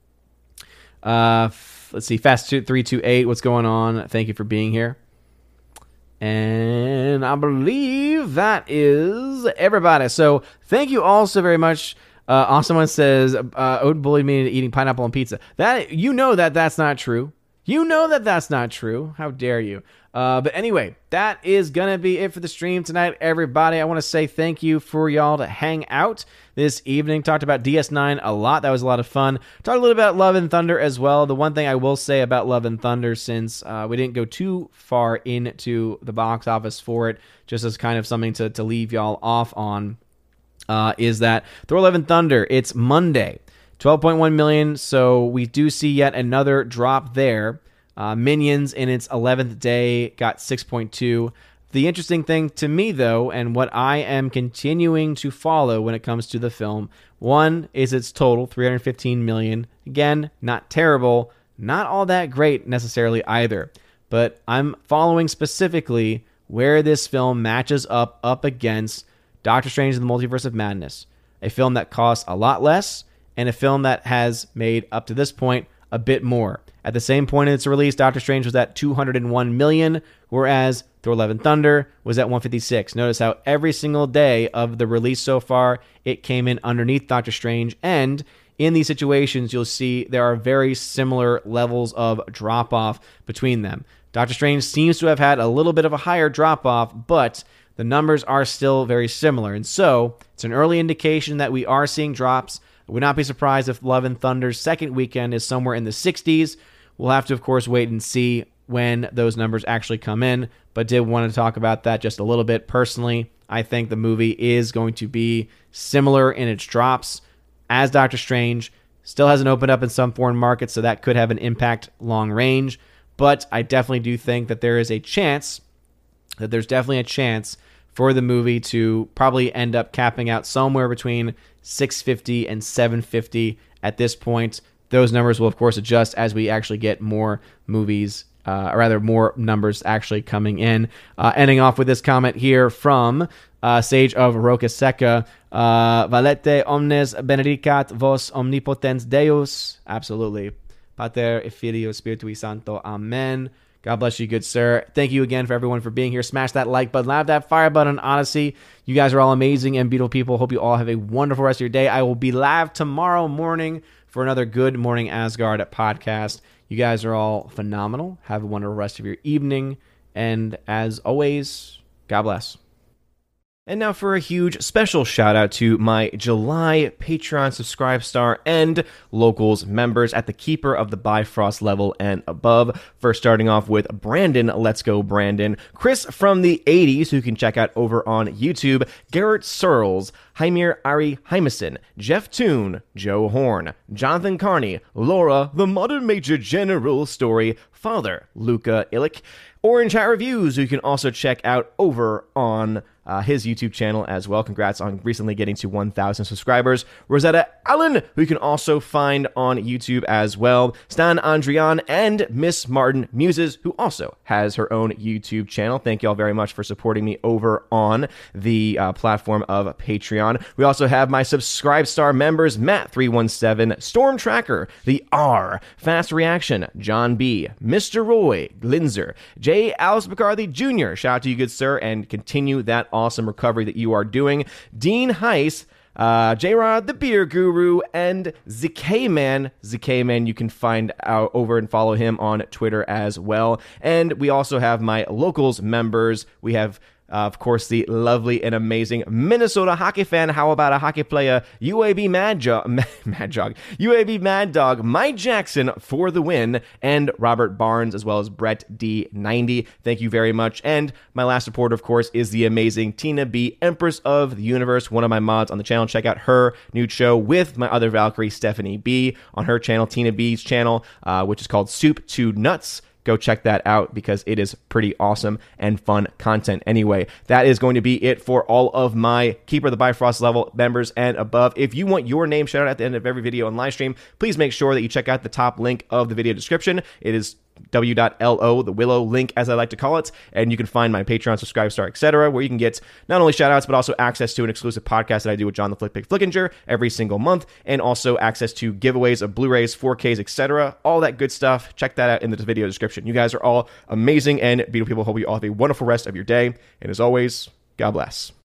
Let's see, Fast328, what's going on? Thank you for being here. And I believe that is everybody. So thank you all so very much. Someone says, Odin bullied me into eating pineapple on pizza. That's not true. That's not true. How dare you? But anyway, that is going to be it for the stream tonight, everybody. I want to say thank you for y'all to hang out this evening. Talked about DS9 a lot. That was a lot of fun. Talked a little about Love and Thunder as well. The one thing I will say about Love and Thunder, since we didn't go too far into the box office for it, just as kind of something to leave y'all off on, is that Thor Love and Thunder, it's Monday, 12.1 million, so we do see yet another drop there. Minions, in its 11th day, got 6.2. The interesting thing to me, though, and what I am continuing to follow when it comes to the film, one is its total, 315 million. Again, not terrible, not all that great necessarily either, but I'm following specifically where this film matches up against Doctor Strange and the Multiverse of Madness, a film that costs a lot less, and a film that has made, up to this point, a bit more. At the same point in its release, Doctor Strange was at 201 million, whereas Thor Love and Thunder was at 156. Notice how every single day of the release so far, it came in underneath Doctor Strange, and in these situations, you'll see there are very similar levels of drop-off between them. Doctor Strange seems to have had a little bit of a higher drop-off, but the numbers are still very similar. And so it's an early indication that we are seeing drops. I would not be surprised if Love and Thunder's second weekend is somewhere in the 60s. We'll have to, of course, wait and see when those numbers actually come in, but did want to talk about that just a little bit. Personally, I think the movie is going to be similar in its drops as Doctor Strange. Still hasn't opened up in some foreign markets, so that could have an impact long range. But I definitely do think that there's definitely a chance for the movie to probably end up capping out somewhere between 650 and 750 at this point. Those numbers will, of course, adjust as we actually get more movies, or rather more numbers actually coming in. Ending off with this comment here from Sage of Roca Seca. Valete omnes benedicat vos omnipotens Deus. Absolutely. Pater et Filio Spiritui Sancto. Amen. God bless you, good sir. Thank you again for everyone for being here. Smash that like button. Have that fire button on Odyssey. You guys are all amazing and beautiful people. Hope you all have a wonderful rest of your day. I will be live tomorrow morning for another Good Morning Asgard podcast. You guys are all phenomenal. Have a wonderful rest of your evening. And as always, God bless. And now for a huge special shout out to my July Patreon Subscribe Star and Locals members at the Keeper of the Bifrost level and above. First starting off with Brandon, let's go Brandon, Chris from the 80s, who you can check out over on YouTube, Garrett Searles, Hymir Ari Hymason, Jeff Toon, Joe Horn, Jonathan Carney, Laura, The Modern Major General Story, Father, Luca Illick, Orange Hat Reviews, who you can also check out over on his YouTube channel as well. Congrats on recently getting to 1,000 subscribers. Rosetta Allen, who you can also find on YouTube as well. Stan Andrian and Miss Martin Muses, who also has her own YouTube channel. Thank you all very much for supporting me over on the platform of Patreon. We also have my Subscribe Star members, Matt317, Storm Tracker, The R, Fast Reaction, John B, Mr. Roy, Glinzer, J. Alice McCarthy Jr., shout out to you, good sir, and continue that awesome recovery that you are doing. Dean Heiss, J-Rod, the Beer Guru, and ZK-Man. ZK-Man, you can find out over and follow him on Twitter as well. And we also have my locals members. We have of course, the lovely and amazing Minnesota hockey fan. How about a hockey player? UAB Mad Dog, Mike Jackson for the win, and Robert Barnes, as well as Brett D90. Thank you very much. And my last supporter, of course, is the amazing Tina B, Empress of the Universe, one of my mods on the channel. Check out her new show with my other Valkyrie, Stephanie B, on her channel, Tina B's channel, which is called Soup to Nuts. Go check that out because it is pretty awesome and fun content. Anyway, that is going to be it for all of my Keeper of the Bifrost level members and above. If you want your name shouted out at the end of every video and live stream, please make sure that you check out the top link of the video description. It is w.lo, the Willow link, as I like to call it, and you can find my Patreon, Subscribe Star, etc., where you can get not only shoutouts, but also access to an exclusive podcast that I do with John the Flick Pick Flickinger every single month, and also access to giveaways of Blu-rays, 4Ks, etc., all that good stuff. Check that out in the video description. You guys are all amazing and beautiful people. Hope you all have a wonderful rest of your day, and as always, God bless.